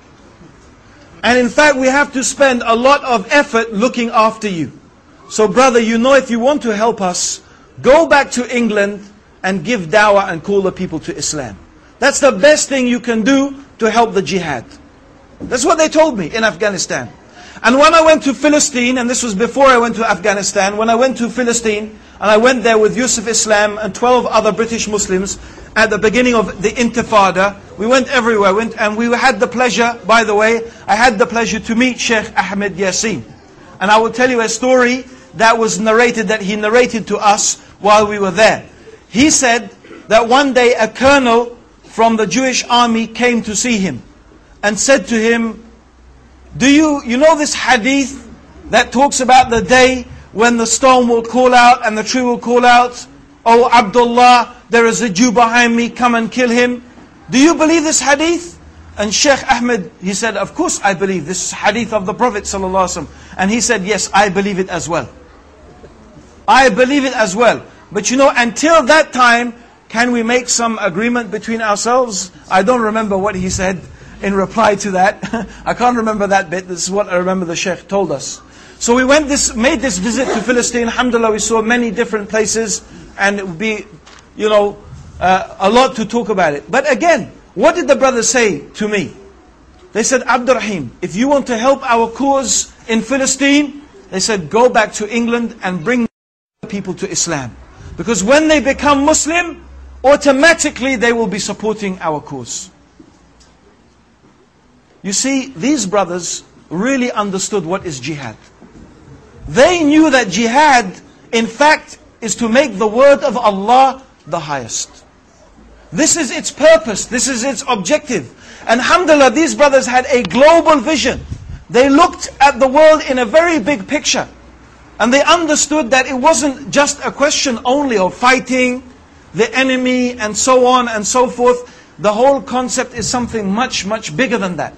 And in fact, we have to spend a lot of effort looking after you. So brother, you know, if you want to help us, go back to England and give dawah and call the people to Islam. That's the best thing you can do to help the jihad. That's what they told me in Afghanistan. And when I went to Philistine, and this was before I went to Afghanistan, when I went to Philistine, and I went there with Yusuf Islam and 12 other British Muslims at the beginning of the Intifada, we went everywhere, and we had the pleasure, by the way, I had the pleasure to meet Sheikh Ahmed Yassin. And I will tell you a story that was narrated, that he narrated to us while we were there. He said that one day a colonel from the Jewish army came to see him and said to him, do you know this hadith that talks about the day when the stone will call out and the tree will call out, oh Abdullah, there is a Jew behind me, come and kill him. Do you believe this hadith? And Sheikh Ahmed, he said, of course I believe this hadith of the Prophet ﷺ. And he said, yes, I believe it as well. I believe it as well. But you know, until that time, can we make some agreement between ourselves? I don't remember what he said in reply to that. I can't remember that bit. This is what I remember the Sheikh told us. So we made this visit to Philistine. Alhamdulillah, we saw many different places, and it would be, you know, a lot to talk about it. But again, what did the brothers say to me? They said, Abdurrahim, if you want to help our cause in Philistine, they said, go back to England and bring people to Islam. Because when they become Muslim, automatically they will be supporting our cause. You see, these brothers really understood what is jihad. They knew that jihad, in fact, is to make the word of Allah the highest. This is its purpose, this is its objective. And alhamdulillah, these brothers had a global vision. They looked at the world in a very big picture. And they understood that it wasn't just a question only of fighting the enemy and so on and so forth. The whole concept is something much, much bigger than that.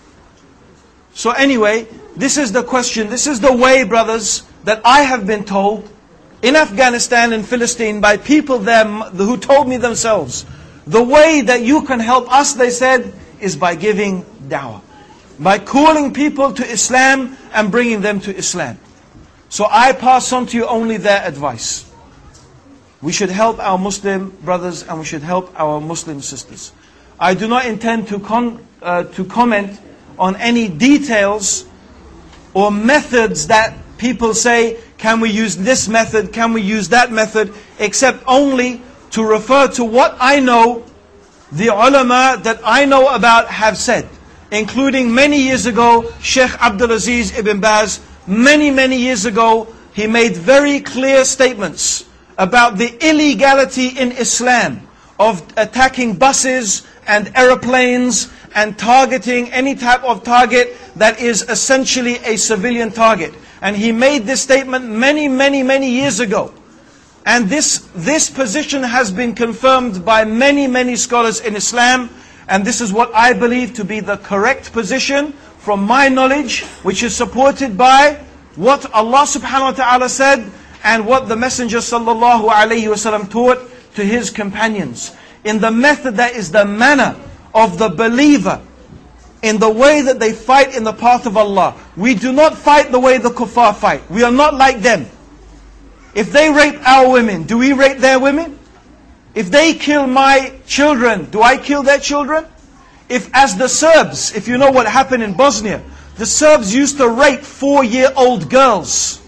So anyway, this is the question, this is the way, brothers, that I have been told in Afghanistan and Philistine by people there who told me themselves. The way that you can help us, they said, is by giving da'wah. By calling people to Islam and bringing them to Islam. So I pass on to you only their advice. We should help our Muslim brothers and we should help our Muslim sisters. I do not intend to comment on any details or methods that people say, can we use this method, can we use that method, except only to refer to what I know, the ulama that I know about have said. Including many years ago, Sheikh Abdulaziz Ibn Baz, many years ago, he made very clear statements about the illegality in Islam of attacking buses and aeroplanes and targeting any type of target that is essentially a civilian target. And he made this statement many years ago. And this position has been confirmed by many scholars in Islam. And this is what I believe to be the correct position from my knowledge, which is supported by what Allah subhanahu wa ta'ala said and what the Messenger sallallahu alayhi wasallam taught to his companions. In the method that is the manner of the believer, in the way that they fight in the path of Allah. We do not fight the way the kuffar fight. We are not like them. If they rape our women, do we rape their women? If they kill my children, do I kill their children? If as the Serbs, if you know what happened in Bosnia, the Serbs used to rape 4-year-old girls.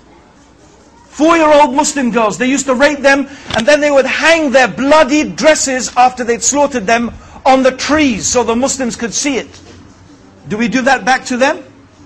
4-year-old Muslim girls. They used to rape them, and then they would hang their bloody dresses after they'd slaughtered them on the trees so the Muslims could see it. Do we do that back to them?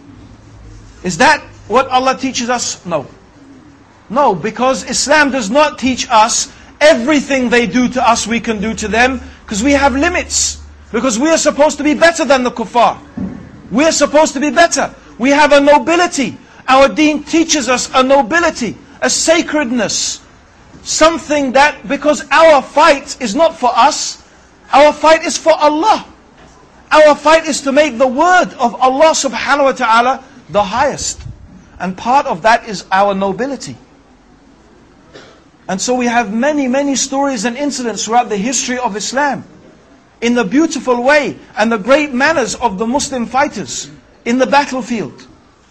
Is that what Allah teaches us? No. No, because Islam does not teach us everything they do to us we can do to them, because we have limits. Because we are supposed to be better than the kuffar. We are supposed to be better. We have a nobility. Our deen teaches us a nobility, a sacredness. Something that, because our fight is not for us, our fight is for Allah. Our fight is to make the word of Allah subhanahu wa ta'ala the highest. And part of that is our nobility. And so we have many, many stories and incidents throughout the history of Islam, in the beautiful way and the great manners of the Muslim fighters in the battlefield.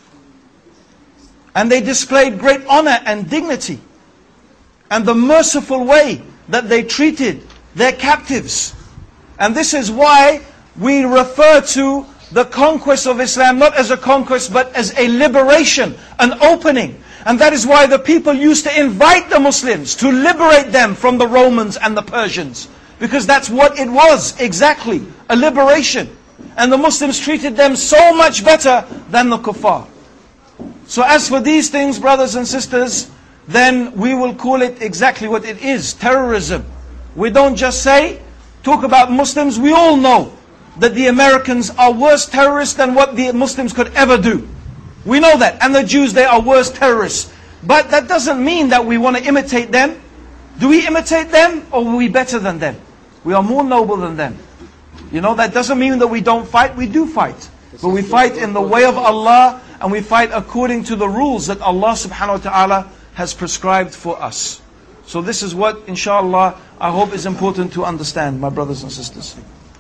And they displayed great honor and dignity, and the merciful way that they treated their captives. And this is why we refer to the conquest of Islam not as a conquest but as a liberation, an opening. And that is why the people used to invite the Muslims to liberate them from the Romans and the Persians. Because that's what it was, exactly, a liberation. And the Muslims treated them so much better than the kuffar. So as for these things, brothers and sisters, then we will call it exactly what it is, terrorism. We don't just talk about Muslims. We all know that the Americans are worse terrorists than what the Muslims could ever do. We know that. And the Jews, they are worse terrorists. But that doesn't mean that we want to imitate them. Do we imitate them, or are we better than them? We are more noble than them. You know, that doesn't mean that we don't fight. We do fight. But we fight in the way of Allah, and we fight according to the rules that Allah subhanahu wa ta'ala has prescribed for us. So this is what, inshallah, I hope is important to understand, my brothers and sisters.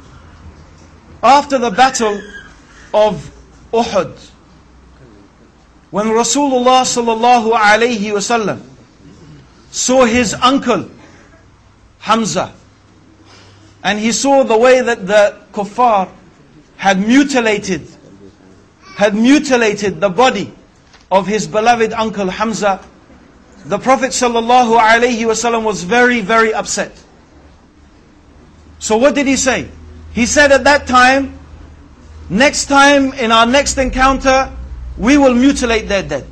After the battle of Uhud, when Rasulullah sallallahu alayhi wasallam saw his uncle Hamza, and he saw the way that the kuffar had mutilated the body of his beloved uncle Hamza, the Prophet sallallahu alayhi wasallam was very, very upset. So what did he say? He said at that time, next time in our next encounter, we will mutilate their dead.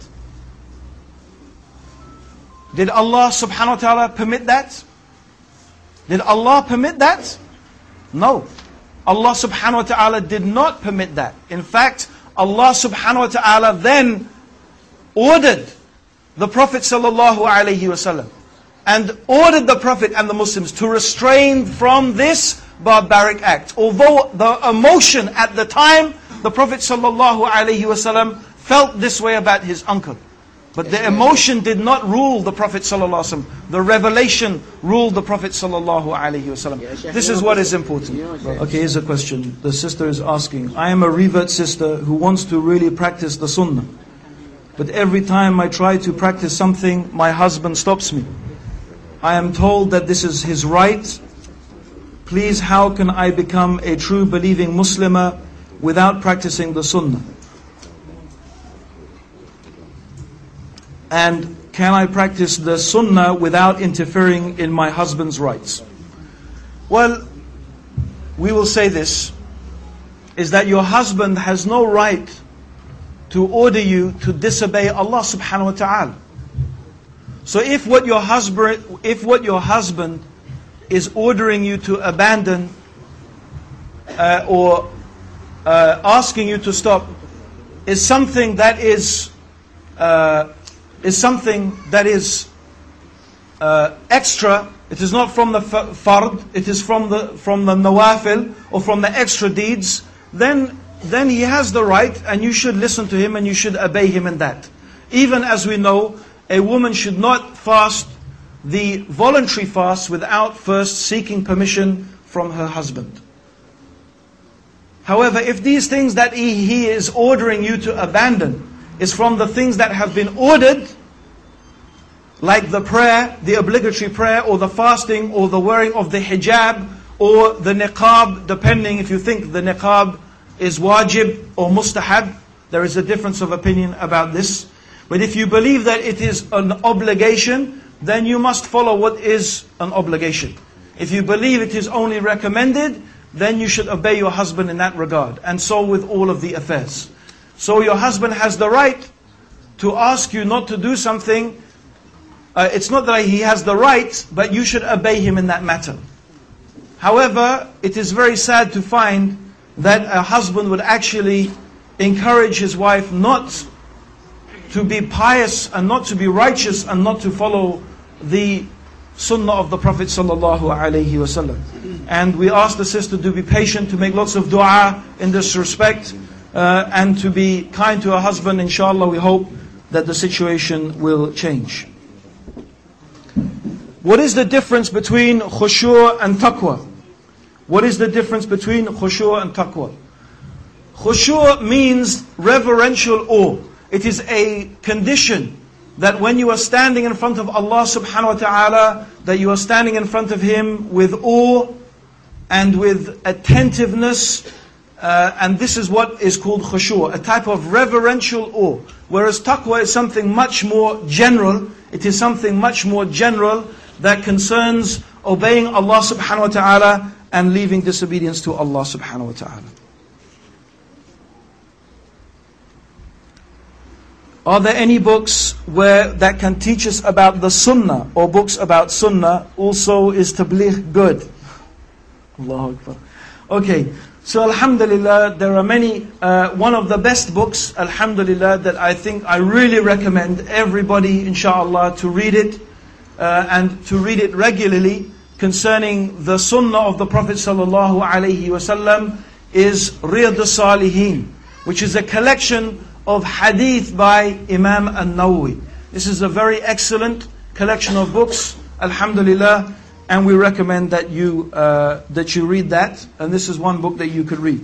Did Allah subhanahu wa ta'ala permit that? Did Allah permit that? No. Allah subhanahu wa ta'ala did not permit that. In fact, Allah subhanahu wa ta'ala then ordered the Prophet sallallahu alaihi wasallam and ordered the Prophet and the Muslims to restrain from this barbaric act. Although the emotion at the time, the Prophet sallallahu alaihi wasallam felt this way about his uncle. But the emotion did not rule the Prophet sallallahu alaihi wasallam. The revelation ruled the Prophet sallallahu alaihi wasallam. This is what is important. Okay, here's a question. The sister is asking, I am a revert sister who wants to really practice the sunnah. But every time I try to practice something, my husband stops me. I am told that this is his right. Please, how can I become a true believing Muslimah without practicing the sunnah? And can I practice the sunnah without interfering in my husband's rights? Well, we will say this, is that your husband has no right to order you to disobey Allah subhanahu wa ta'ala. So if what your husband is ordering you to abandon or asking you to stop is something that is extra. It is not from the fard. It is from the nawafil or from the extra deeds. Then he has the right, and you should listen to him and you should obey him in that. Even as we know, a woman should not fast the voluntary fast without first seeking permission from her husband. However, if these things that he is ordering you to abandon is from the things that have been ordered, like the prayer, the obligatory prayer, or the fasting, or the wearing of the hijab, or the niqab, depending if you think the niqab is wajib or mustahab. There is a difference of opinion about this. But if you believe that it is an obligation, then you must follow what is an obligation. If you believe it is only recommended, then you should obey your husband in that regard. And so with all of the affairs. So your husband has the right to ask you not to do something. It's not that he has the right, but you should obey him in that matter. However, it is very sad to find that a husband would actually encourage his wife not to be pious and not to be righteous and not to follow the sunnah of the Prophet sallallahu alaihi wasallam. And we ask the sister to be patient, to make lots of dua in this respect, and to be kind to her husband. Inshallah, we hope that the situation will change. What is the difference between khushu' and taqwa? What is the difference between khushu' and taqwa? Khushu' means reverential awe. It is a condition that when you are standing in front of Allah subhanahu wa ta'ala, that you are standing in front of Him with awe and with attentiveness. And this is what is called khushu', a type of reverential awe. Whereas taqwa is something much more general. It is something much more general that concerns obeying Allah subhanahu wa ta'ala and leaving disobedience to Allah subhanahu wa ta'ala. Are there any books that can teach us about the sunnah, or books about sunnah? Also, is tabligh good? Allahu Akbar. Okay, so alhamdulillah, there are many. One of the best books, alhamdulillah, that I think I really recommend everybody, inshallah, to read it, and to read it regularly, concerning the sunnah of the Prophet sallallahu alaihi wasallam, is Riyadh al-Salihin, which is a collection of hadith by Imam An-Nawawi. This is a very excellent collection of books, alhamdulillah, and we recommend that you read that. And this is one book that you could read.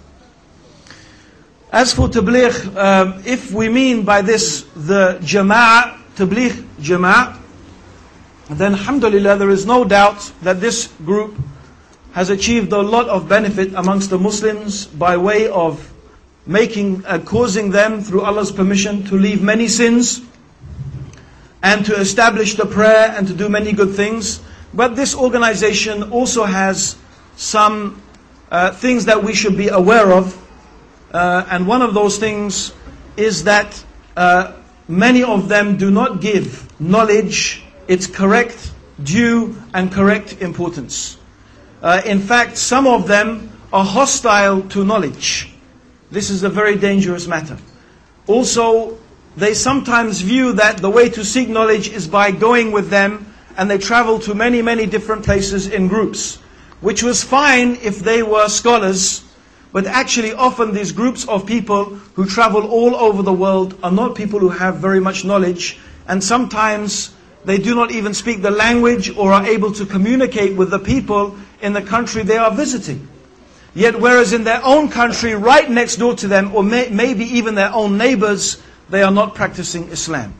As for tabligh, if we mean by this the jama'ah, tabligh jama'ah, then alhamdulillah, there is no doubt that this group has achieved a lot of benefit amongst the Muslims by way of causing them, through Allah's permission, to leave many sins and to establish the prayer and to do many good things. But this organization also has some things that we should be aware of. And one of those things is that many of them do not give knowledge its correct due and correct importance. In fact, some of them are hostile to knowledge. This is a very dangerous matter. Also, they sometimes view that the way to seek knowledge is by going with them, and they travel to many, many different places in groups, which was fine if they were scholars, but actually often these groups of people who travel all over the world are not people who have very much knowledge, and sometimes they do not even speak the language or are able to communicate with the people in the country they are visiting. Yet whereas in their own country, right next door to them, or maybe even their own neighbors, they are not practicing Islam.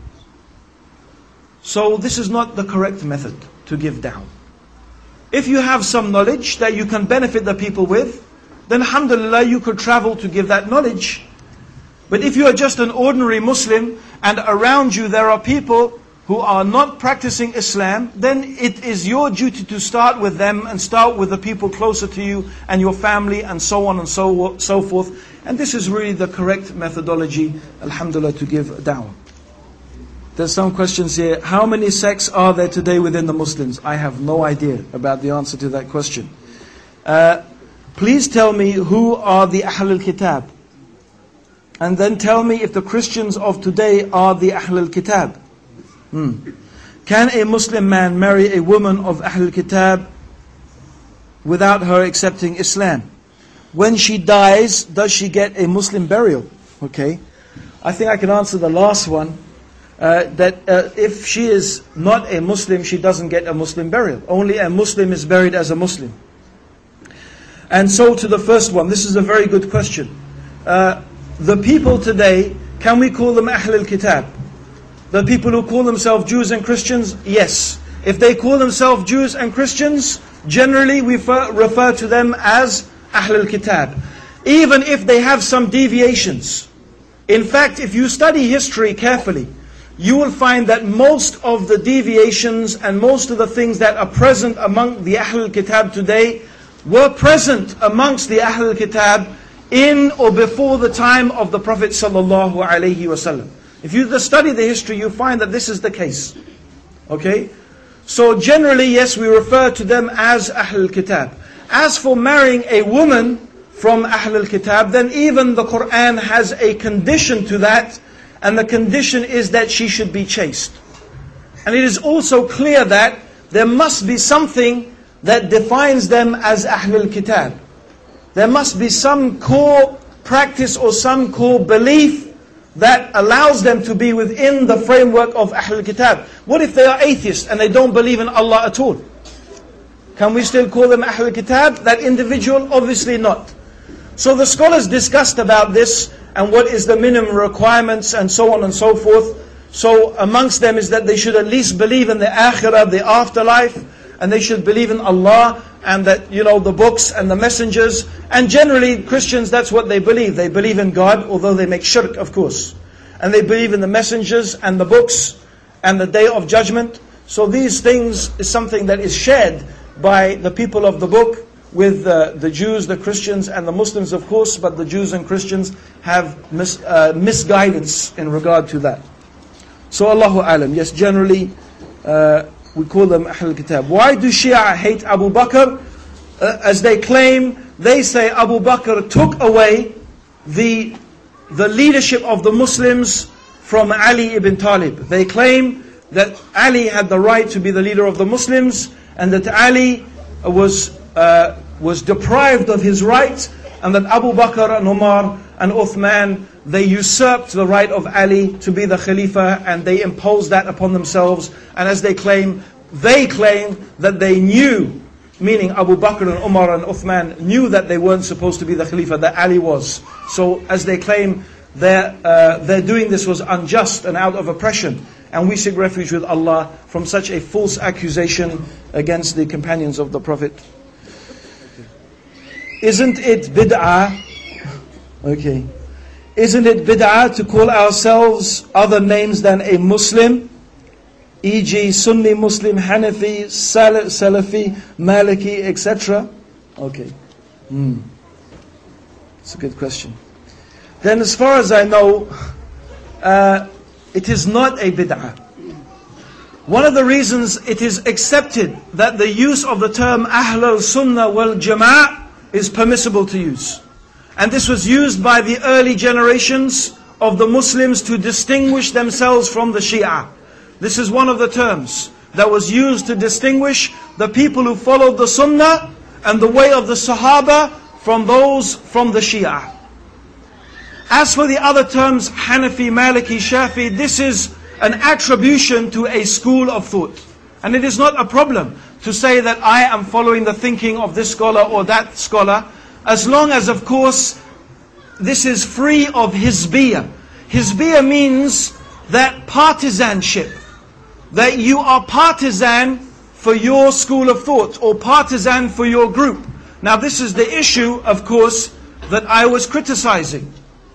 So this is not the correct method to give da'wah. If you have some knowledge that you can benefit the people with, then alhamdulillah, you could travel to give that knowledge. But if you are just an ordinary Muslim, and around you there are people who are not practicing Islam, then it is your duty to start with them and start with the people closer to you and your family and so on and so forth. And this is really the correct methodology, alhamdulillah, to give da'wah. There's some questions here. How many sects are there today within the Muslims? I have no idea about the answer to that question. Please tell me who are the Ahl al-Kitab. And then tell me if the Christians of today are the Ahl al-Kitab. Can a Muslim man marry a woman of Ahl Kitab without her accepting Islam? When she dies, does she get a Muslim burial? Okay, I think I can answer the last one. That if she is not a Muslim, she doesn't get a Muslim burial. Only a Muslim is buried as a Muslim. And so to the first one, this is a very good question. The people today, can we call them Ahl al-Kitab? The people who call themselves Jews and Christians, yes. If they call themselves Jews and Christians, generally we refer to them as Ahl al-Kitab. Even if they have some deviations. In fact, if you study history carefully, you will find that most of the deviations and most of the things that are present among the Ahl al-Kitab today were present amongst the Ahl al-Kitab in or before the time of the Prophet sallallahu alaihi wasallam. If you study the history, you find that this is the case. Okay? So generally, yes, we refer to them as Ahl al-Kitab. As for marrying a woman from Ahl al-Kitab, then even the Qur'an has a condition to that, and the condition is that she should be chaste. And it is also clear that there must be something that defines them as Ahl al-Kitab. There must be some core practice or some core belief that allows them to be within the framework of Ahl al-Kitab. What if they are atheists and they don't believe in Allah at all? Can we still call them Ahl al-Kitab? That individual? Obviously not. So the scholars discussed about this and what is the minimum requirements and so on and so forth. So amongst them is that they should at least believe in the akhirah, the afterlife, and they should believe in Allah and that, the books and the messengers. And generally Christians, that's what they believe. They believe in God, although they make shirk, of course. And they believe in the messengers and the books and the day of judgment. So these things is something that is shared by the people of the book with the Jews, the Christians and the Muslims, of course. But the Jews and Christians have misguidance in regard to that. So Allahu Alam, yes, generally we call them Ahl al-Kitab. Why do Shia hate Abu Bakr? As they claim, they say Abu Bakr took away the leadership of the Muslims from Ali ibn Talib. They claim that Ali had the right to be the leader of the Muslims, and that Ali was deprived of his right, and that Abu Bakr and Umar and Uthman, they usurped the right of Ali to be the Khalifa, and they imposed that upon themselves. And as they claim that they knew, meaning Abu Bakr and Umar and Uthman knew that they weren't supposed to be the Khalifa, that Ali was. So as they claim, their doing this was unjust and out of oppression. And we seek refuge with Allah from such a false accusation against the companions of the Prophet. Isn't it bid'ah? Okay. Isn't it bid'ah to call ourselves other names than a Muslim? E.g. Sunni Muslim, Hanafi, Salafi, Maliki, etc. Okay. It's a good question. Then as far as I know, it is not a bid'ah. One of the reasons it is accepted that the use of the term Ahlul Sunnah wal Jama'ah is permissible to use. And this was used by the early generations of the Muslims to distinguish themselves from the Shia. This is one of the terms that was used to distinguish the people who followed the Sunnah and the way of the Sahaba from those from the Shia. As for the other terms, Hanafi, Maliki, Shafi, this is an attribution to a school of thought. And it is not a problem to say that I am following the thinking of this scholar or that scholar, as long as, of course, this is free of hizbiyah. Hizbiyah means that partisanship, that you are partisan for your school of thought or partisan for your group. Now this is the issue, of course, that I was criticizing.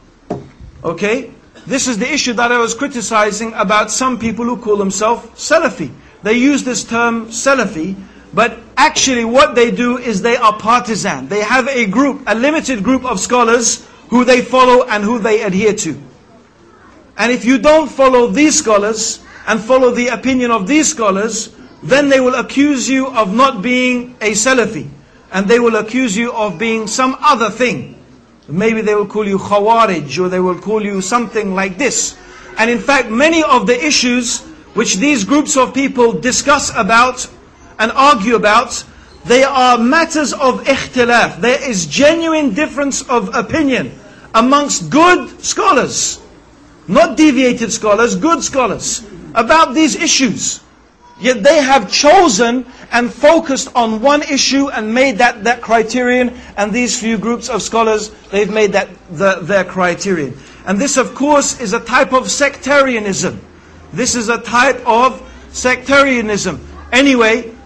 Okay? This is the issue that I was criticizing about some people who call themselves Salafi. They use this term Salafi, but actually what they do is they are partisan. They have a group, a limited group of scholars who they follow and who they adhere to. And if you don't follow these scholars and follow the opinion of these scholars, then they will accuse you of not being a Salafi. And they will accuse you of being some other thing. Maybe they will call you Khawarij, or they will call you something like this. And in fact, many of the issues which these groups of people discuss about and argue about, they are matters of ikhtilaf. There is genuine difference of opinion amongst good scholars, not deviated scholars, good scholars, about these issues. Yet they have chosen and focused on one issue and made that criterion, and these few groups of scholars, they've made that their criterion. And this, of course, is a type of sectarianism. This is a type of sectarianism. Anyway,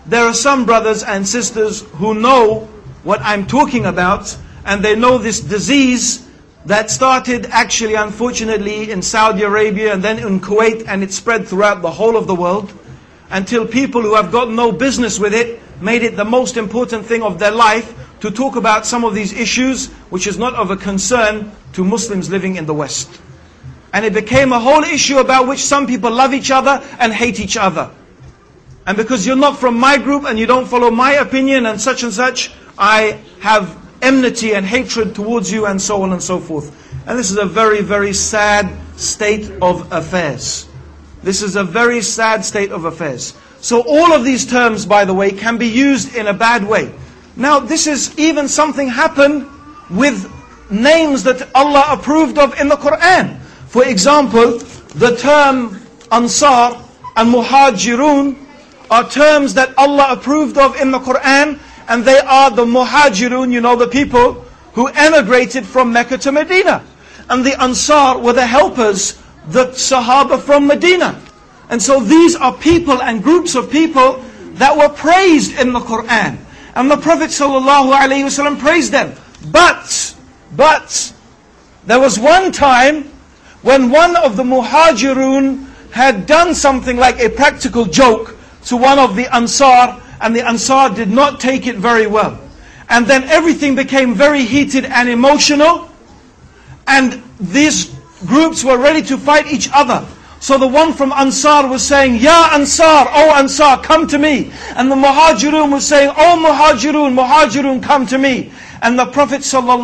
there are some brothers and sisters who know what I'm talking about, and they know this disease that started actually, unfortunately, in Saudi Arabia and then in Kuwait, and it spread throughout the whole of the world, until people who have got no business with it made it the most important thing of their life to talk about some of these issues, which is not of a concern to Muslims living in the West. And it became a whole issue about which some people love each other and hate each other. And because you're not from my group and you don't follow my opinion and such, I have enmity and hatred towards you, and so on and so forth. And this is a very, very sad state of affairs. This is a very sad state of affairs. So all of these terms, by the way, can be used in a bad way. Now, this is even something happened with names that Allah approved of in the Quran. For example, the term Ansar and Muhajirun are terms that Allah approved of in the Quran, and they are the Muhajirun, you know, the people who emigrated from Mecca to Medina. And the Ansar were the helpers, the Sahaba from Medina. And so these are people and groups of people that were praised in the Quran. And the Prophet ﷺ praised them. But, there was one time when one of the Muhajirun had done something like a practical joke to one of the Ansar, and the Ansar did not take it very well. And then everything became very heated and emotional, and these groups were ready to fight each other. So the one from Ansar was saying, Ya Ansar, oh Ansar, come to me. And the Muhajirun was saying, oh Muhajirun, come to me. And the Prophet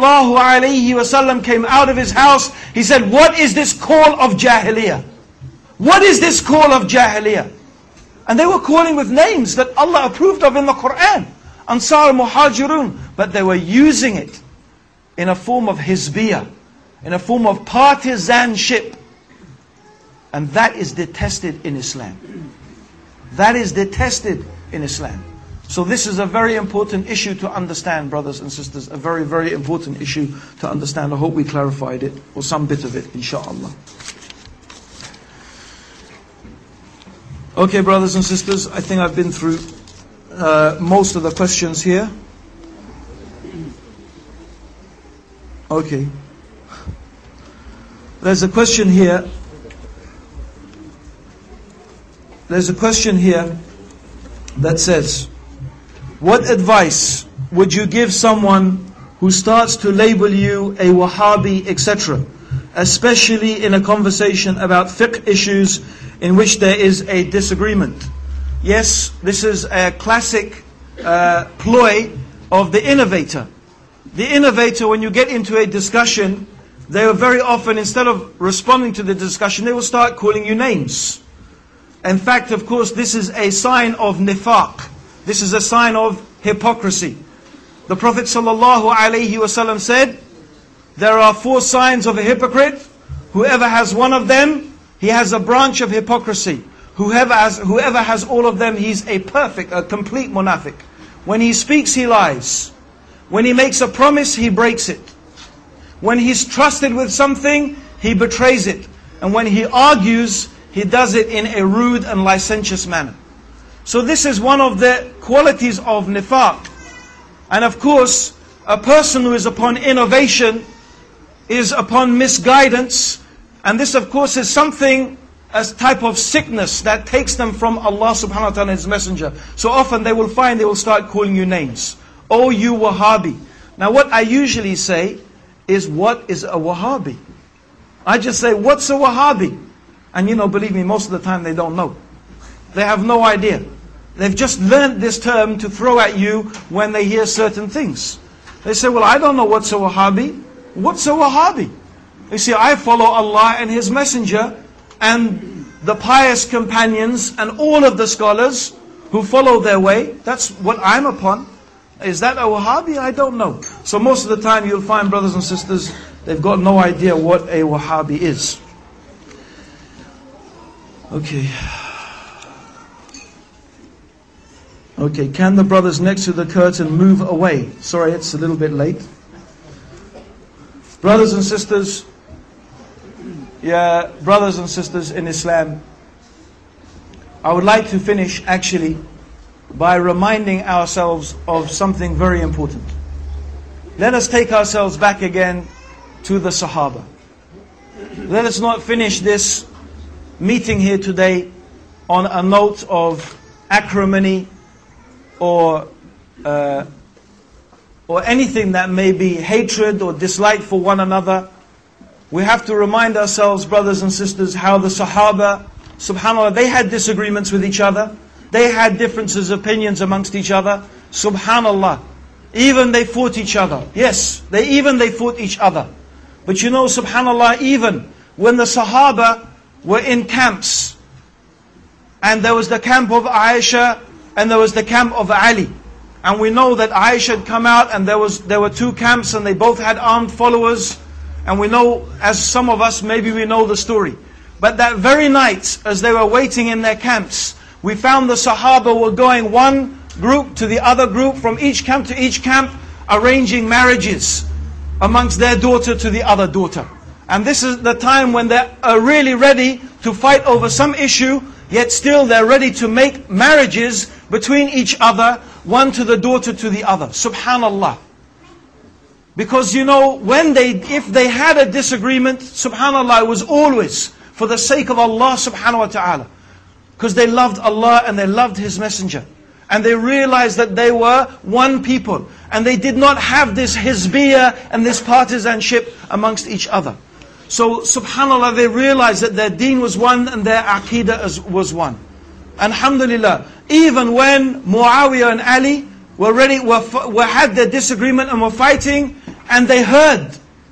ﷺ came out of his house. He said, what is this call of Jahiliyyah? What is this call of Jahiliyyah? And they were calling with names that Allah approved of in the Quran. Ansar, Muhajirun. But they were using it in a form of hizbiyah, in a form of partisanship. And that is detested in Islam. That is detested in Islam. So this is a very important issue to understand, brothers and sisters. A very, very important issue to understand. I hope we clarified it, or some bit of it, inshaAllah. Okay, brothers and sisters, I think I've been through most of the questions here. Okay. There's a question here. There's a question here that says, what advice would you give someone who starts to label you a Wahhabi, etc., especially in a conversation about fiqh issues in which there is a disagreement? Yes, this is a classic ploy of the innovator. The innovator, when you get into a discussion, they will very often, instead of responding to the discussion, they will start calling you names. In fact, of course, this is a sign of nifaq. This is a sign of hypocrisy. The Prophet ﷺ said, there are 4 signs of a hypocrite. Whoever has one of them, he has a branch of hypocrisy. Whoever has all of them, he's a complete munafiq. When he speaks, he lies. When he makes a promise, he breaks it. When he's trusted with something, he betrays it. And when he argues, he does it in a rude and licentious manner. So this is one of the qualities of nifaq. And of course, a person who is upon innovation is upon misguidance. And this of course is something, a type of sickness that takes them from Allah subhanahu wa ta'ala and His Messenger. So often they will start calling you names. Oh, you Wahhabi. Now what I usually say is, what is a Wahhabi? I just say, what's a Wahhabi? And believe me, most of the time they don't know. They have no idea. They've just learned this term to throw at you when they hear certain things. They say, well, I don't know what's a Wahhabi. What's a Wahhabi? You see, I follow Allah and His Messenger and the pious companions and all of the scholars who follow their way. That's what I'm upon. Is that a Wahhabi? I don't know. So most of the time you'll find brothers and sisters, they've got no idea what a Wahhabi is. Okay, can the brothers next to the curtain move away? Sorry, it's a little bit late. Brothers and sisters, brothers and sisters in Islam, I would like to finish actually by reminding ourselves of something very important. Let us take ourselves back again to the Sahaba. Let us not finish this meeting here today on a note of acrimony or anything that may be hatred or dislike for one another. We have to remind ourselves, brothers and sisters, how the Sahaba, subhanAllah, they had disagreements with each other. They had differences of opinions amongst each other. Subhanallah. Even they fought each other. Yes, they fought each other. But you know, subhanallah, even when the Sahaba were in camps, and there was the camp of Aisha, and there was the camp of Ali. And we know that Aisha had come out, and there were two camps, and they both had armed followers. And we know, as some of us, maybe we know the story. But that very night, as they were waiting in their camps, we found the Sahaba were going one group to the other group, from each camp to each camp, arranging marriages amongst their daughter to the other daughter. And this is the time when they are really ready to fight over some issue, yet still they're ready to make marriages between each other, one to the daughter to the other. Subhanallah. Because you know, if they had a disagreement, subhanallah, it was always for the sake of Allah subhanahu wa ta'ala. Because they loved Allah and they loved His Messenger. And they realized that they were one people. And they did not have this hizbiyah and this partisanship amongst each other. So subhanallah, they realized that their deen was one and their aqidah was one. Alhamdulillah. Even when Muawiyah and Ali had their disagreement and were fighting, and they heard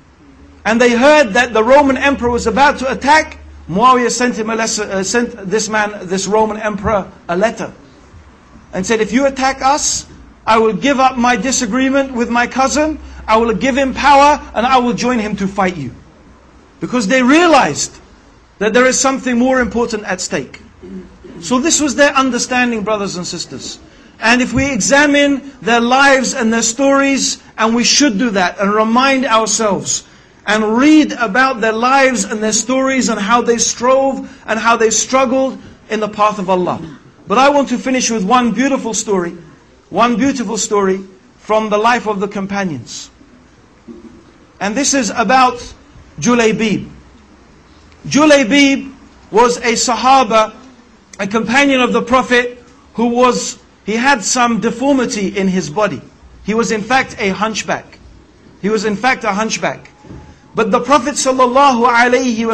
that the Roman emperor was about to attack, Muawiyah sent this Roman emperor a letter and said, if you attack us, I will give up my disagreement with my cousin, I will give him power, and I will join him to fight you. Because they realized that there is something more important at stake. So this was their understanding, brothers and sisters. And if we examine their lives and their stories, and we should do that, and remind ourselves, and read about their lives and their stories, and how they strove, and how they struggled in the path of Allah. But I want to finish with one beautiful story from the life of the companions. And this is about Julaybib. Julaybib was a Sahaba, a companion of the Prophet, he had some deformity in his body. He was in fact a hunchback. But the Prophet sallallahu alaihi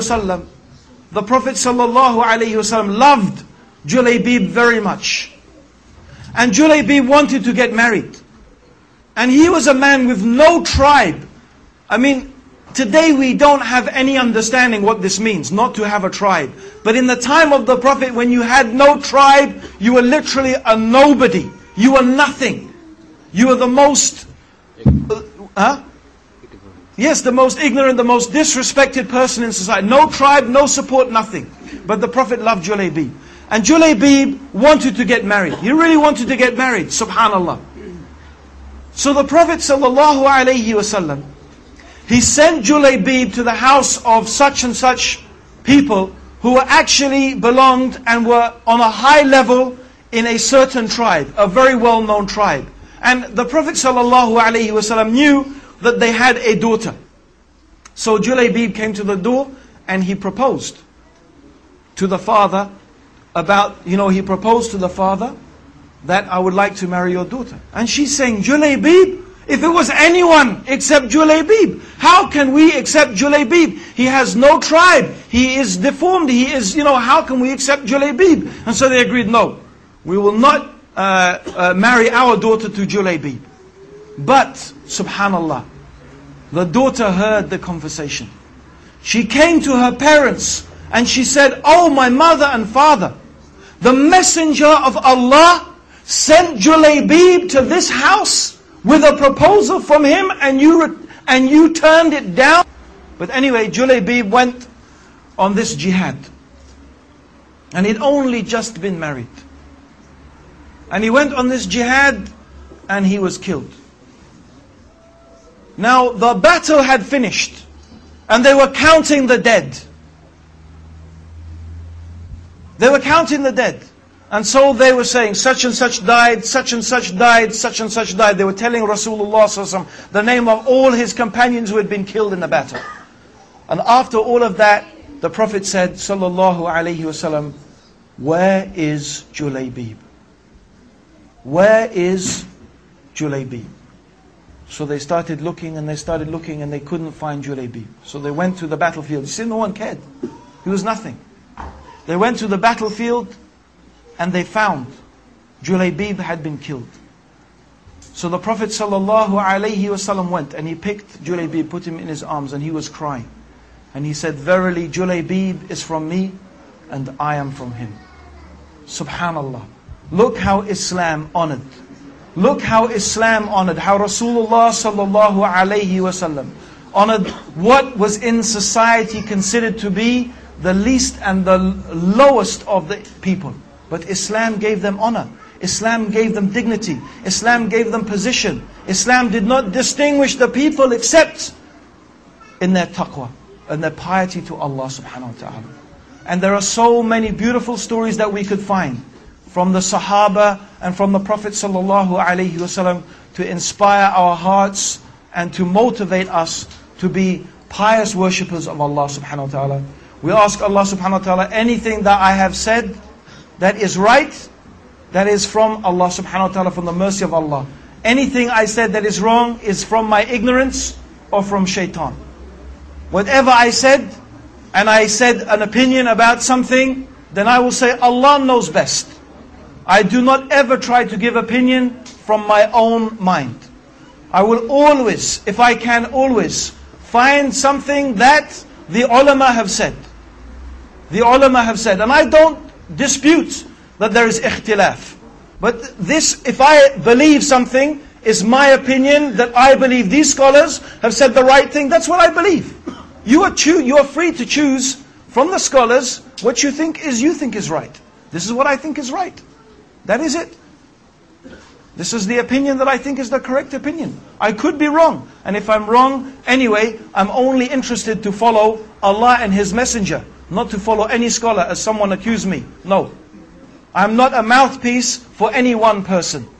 wasallam loved Julaybib very much. And Julaybib wanted to get married. And he was a man with no tribe. I mean, today we don't have any understanding what this means, not to have a tribe. But in the time of the Prophet, when you had no tribe, you were literally a nobody. You were nothing. You were the most... Yes, the most ignorant, the most disrespected person in society. No tribe, no support, nothing. But the Prophet loved Julaybib. And Julaybib wanted to get married. He really wanted to get married, subhanallah. So the Prophet sallallahu alaihi wasallam, he sent Julaybib to the house of such and such people who actually belonged and were on a high level in a certain tribe, a very well-known tribe. And the Prophet ﷺ knew that they had a daughter. So Julaybib came to the door and he proposed to the father he proposed to the father that I would like to marry your daughter. And she's saying, Julaybib? If it was anyone except Julaybib, how can we accept Julaybib? He has no tribe. He is deformed. How can we accept Julaybib? And so they agreed, no, we will not marry our daughter to Julaybib. But, subhanallah, the daughter heard the conversation. She came to her parents and she said, oh, my mother and father, the messenger of Allah sent Julaybib to this house with a proposal from him, and you turned it down. But anyway, Julaybib went on this jihad. And he'd only just been married. And he went on this jihad and he was killed. Now the battle had finished and they were counting the dead. And so they were saying, such and such died, such and such died, such and such died. They were telling Rasulullah sallallahu alaihi wasallam the name of all his companions who had been killed in the battle. And after all of that, the Prophet said, sallallahu alaihi wasallam, where is Julaybib? Where is Julaybib? So they started looking and they started looking and they couldn't find Julaybib. So they went to the battlefield. You see, no one cared. He was nothing. They went to the battlefield and they found Julaybib had been killed. So the Prophet ﷺ went and he picked Julaybib, put him in his arms, and he was crying. And he said, verily Julaybib is from me and I am from him. Subhanallah. Look how Islam honored. Look how Islam honored, how Rasulullah ﷺ honored what was in society considered to be the least and the lowest of the people. But Islam gave them honor. Islam gave them dignity. Islam gave them position. Islam did not distinguish the people except in their taqwa and their piety to Allah subhanahu wa ta'ala. And there are so many beautiful stories that we could find from the Sahaba and from the Prophet sallallahu alaihi wasallam to inspire our hearts and to motivate us to be pious worshippers of Allah subhanahu wa ta'ala. We ask Allah subhanahu wa ta'ala, anything that I have said that is right, that is from Allah subhanahu wa ta'ala, from the mercy of Allah. Anything I said that is wrong is from my ignorance or from shaitan. Whatever I said, and I said an opinion about something, then I will say Allah knows best. I do not ever try to give opinion from my own mind. I will always, if I can always, find something that the ulama have said. The ulama have said, and I don't dispute that there is ikhtilaf. But this, if I believe something, is my opinion, that I believe these scholars have said the right thing, that's what I believe. You are free to choose from the scholars what you think is right. This is what I think is right. That is it. This is the opinion that I think is the correct opinion. I could be wrong. And if I'm wrong, anyway, I'm only interested to follow Allah and His Messenger, not to follow any scholar as someone accused me. No. I'm not a mouthpiece for any one person.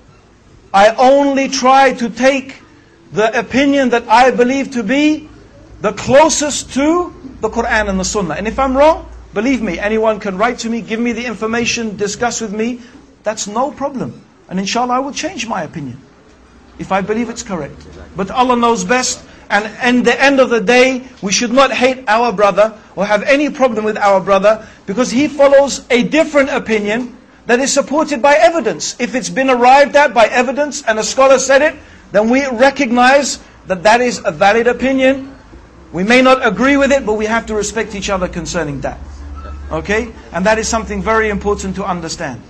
I only try to take the opinion that I believe to be the closest to the Quran and the Sunnah. And if I'm wrong, believe me, anyone can write to me, give me the information, discuss with me. That's no problem. And inshallah I will change my opinion if I believe it's correct. But Allah knows best. And at the end of the day, we should not hate our brother or have any problem with our brother because he follows a different opinion that is supported by evidence. If it's been arrived at by evidence and a scholar said it, then we recognize that that is a valid opinion. We may not agree with it, but we have to respect each other concerning that. Okay? And that is something very important to understand.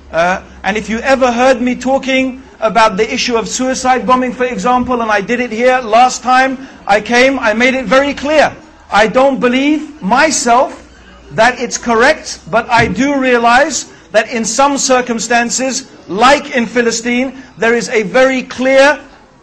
And if you ever heard me talking about the issue of suicide bombing, for example, and I did it here last time I came, I made it very clear. I don't believe myself that it's correct, but I do realize that in some circumstances, like in Philistine, there is a very clear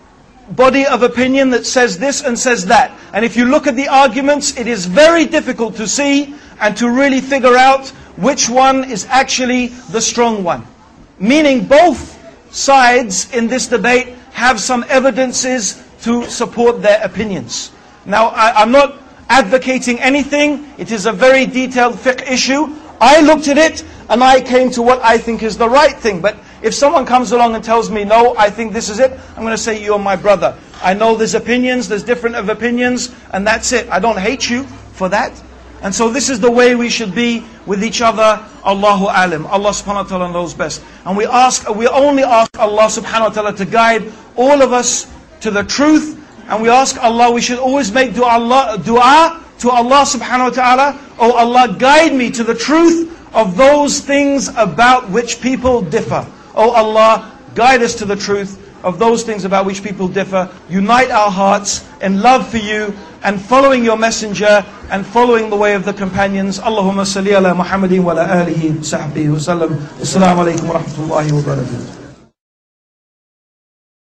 body of opinion that says this and says that. And if you look at the arguments, it is very difficult to see and to really figure out which one is actually the strong one. Meaning both sides in this debate have some evidences to support their opinions. Now, I'm not advocating anything. It is a very detailed fiqh issue. I looked at it and I came to what I think is the right thing. But if someone comes along and tells me, no, I think this is it, I'm going to say, you're my brother. I know there's opinions, there's different of opinions, and that's it. I don't hate you for that. And so this is the way we should be with each other. Allahu alim. Allah subhanahu wa ta'ala knows best. And we only ask Allah subhanahu wa ta'ala to guide all of us to the truth. And we ask Allah, we should always make dua to Allah subhanahu wa ta'ala. Oh Allah, guide me to the truth of those things about which people differ. Oh Allah, guide us to the truth of those things about which people differ. Unite our hearts in love for you and following your messenger and following the way of the companions. Allahumma salli ala Muhammadin wa ala alihi sahbihi wa sallam. Assalamu alaikum wa rahmatullahi wa barakatuh.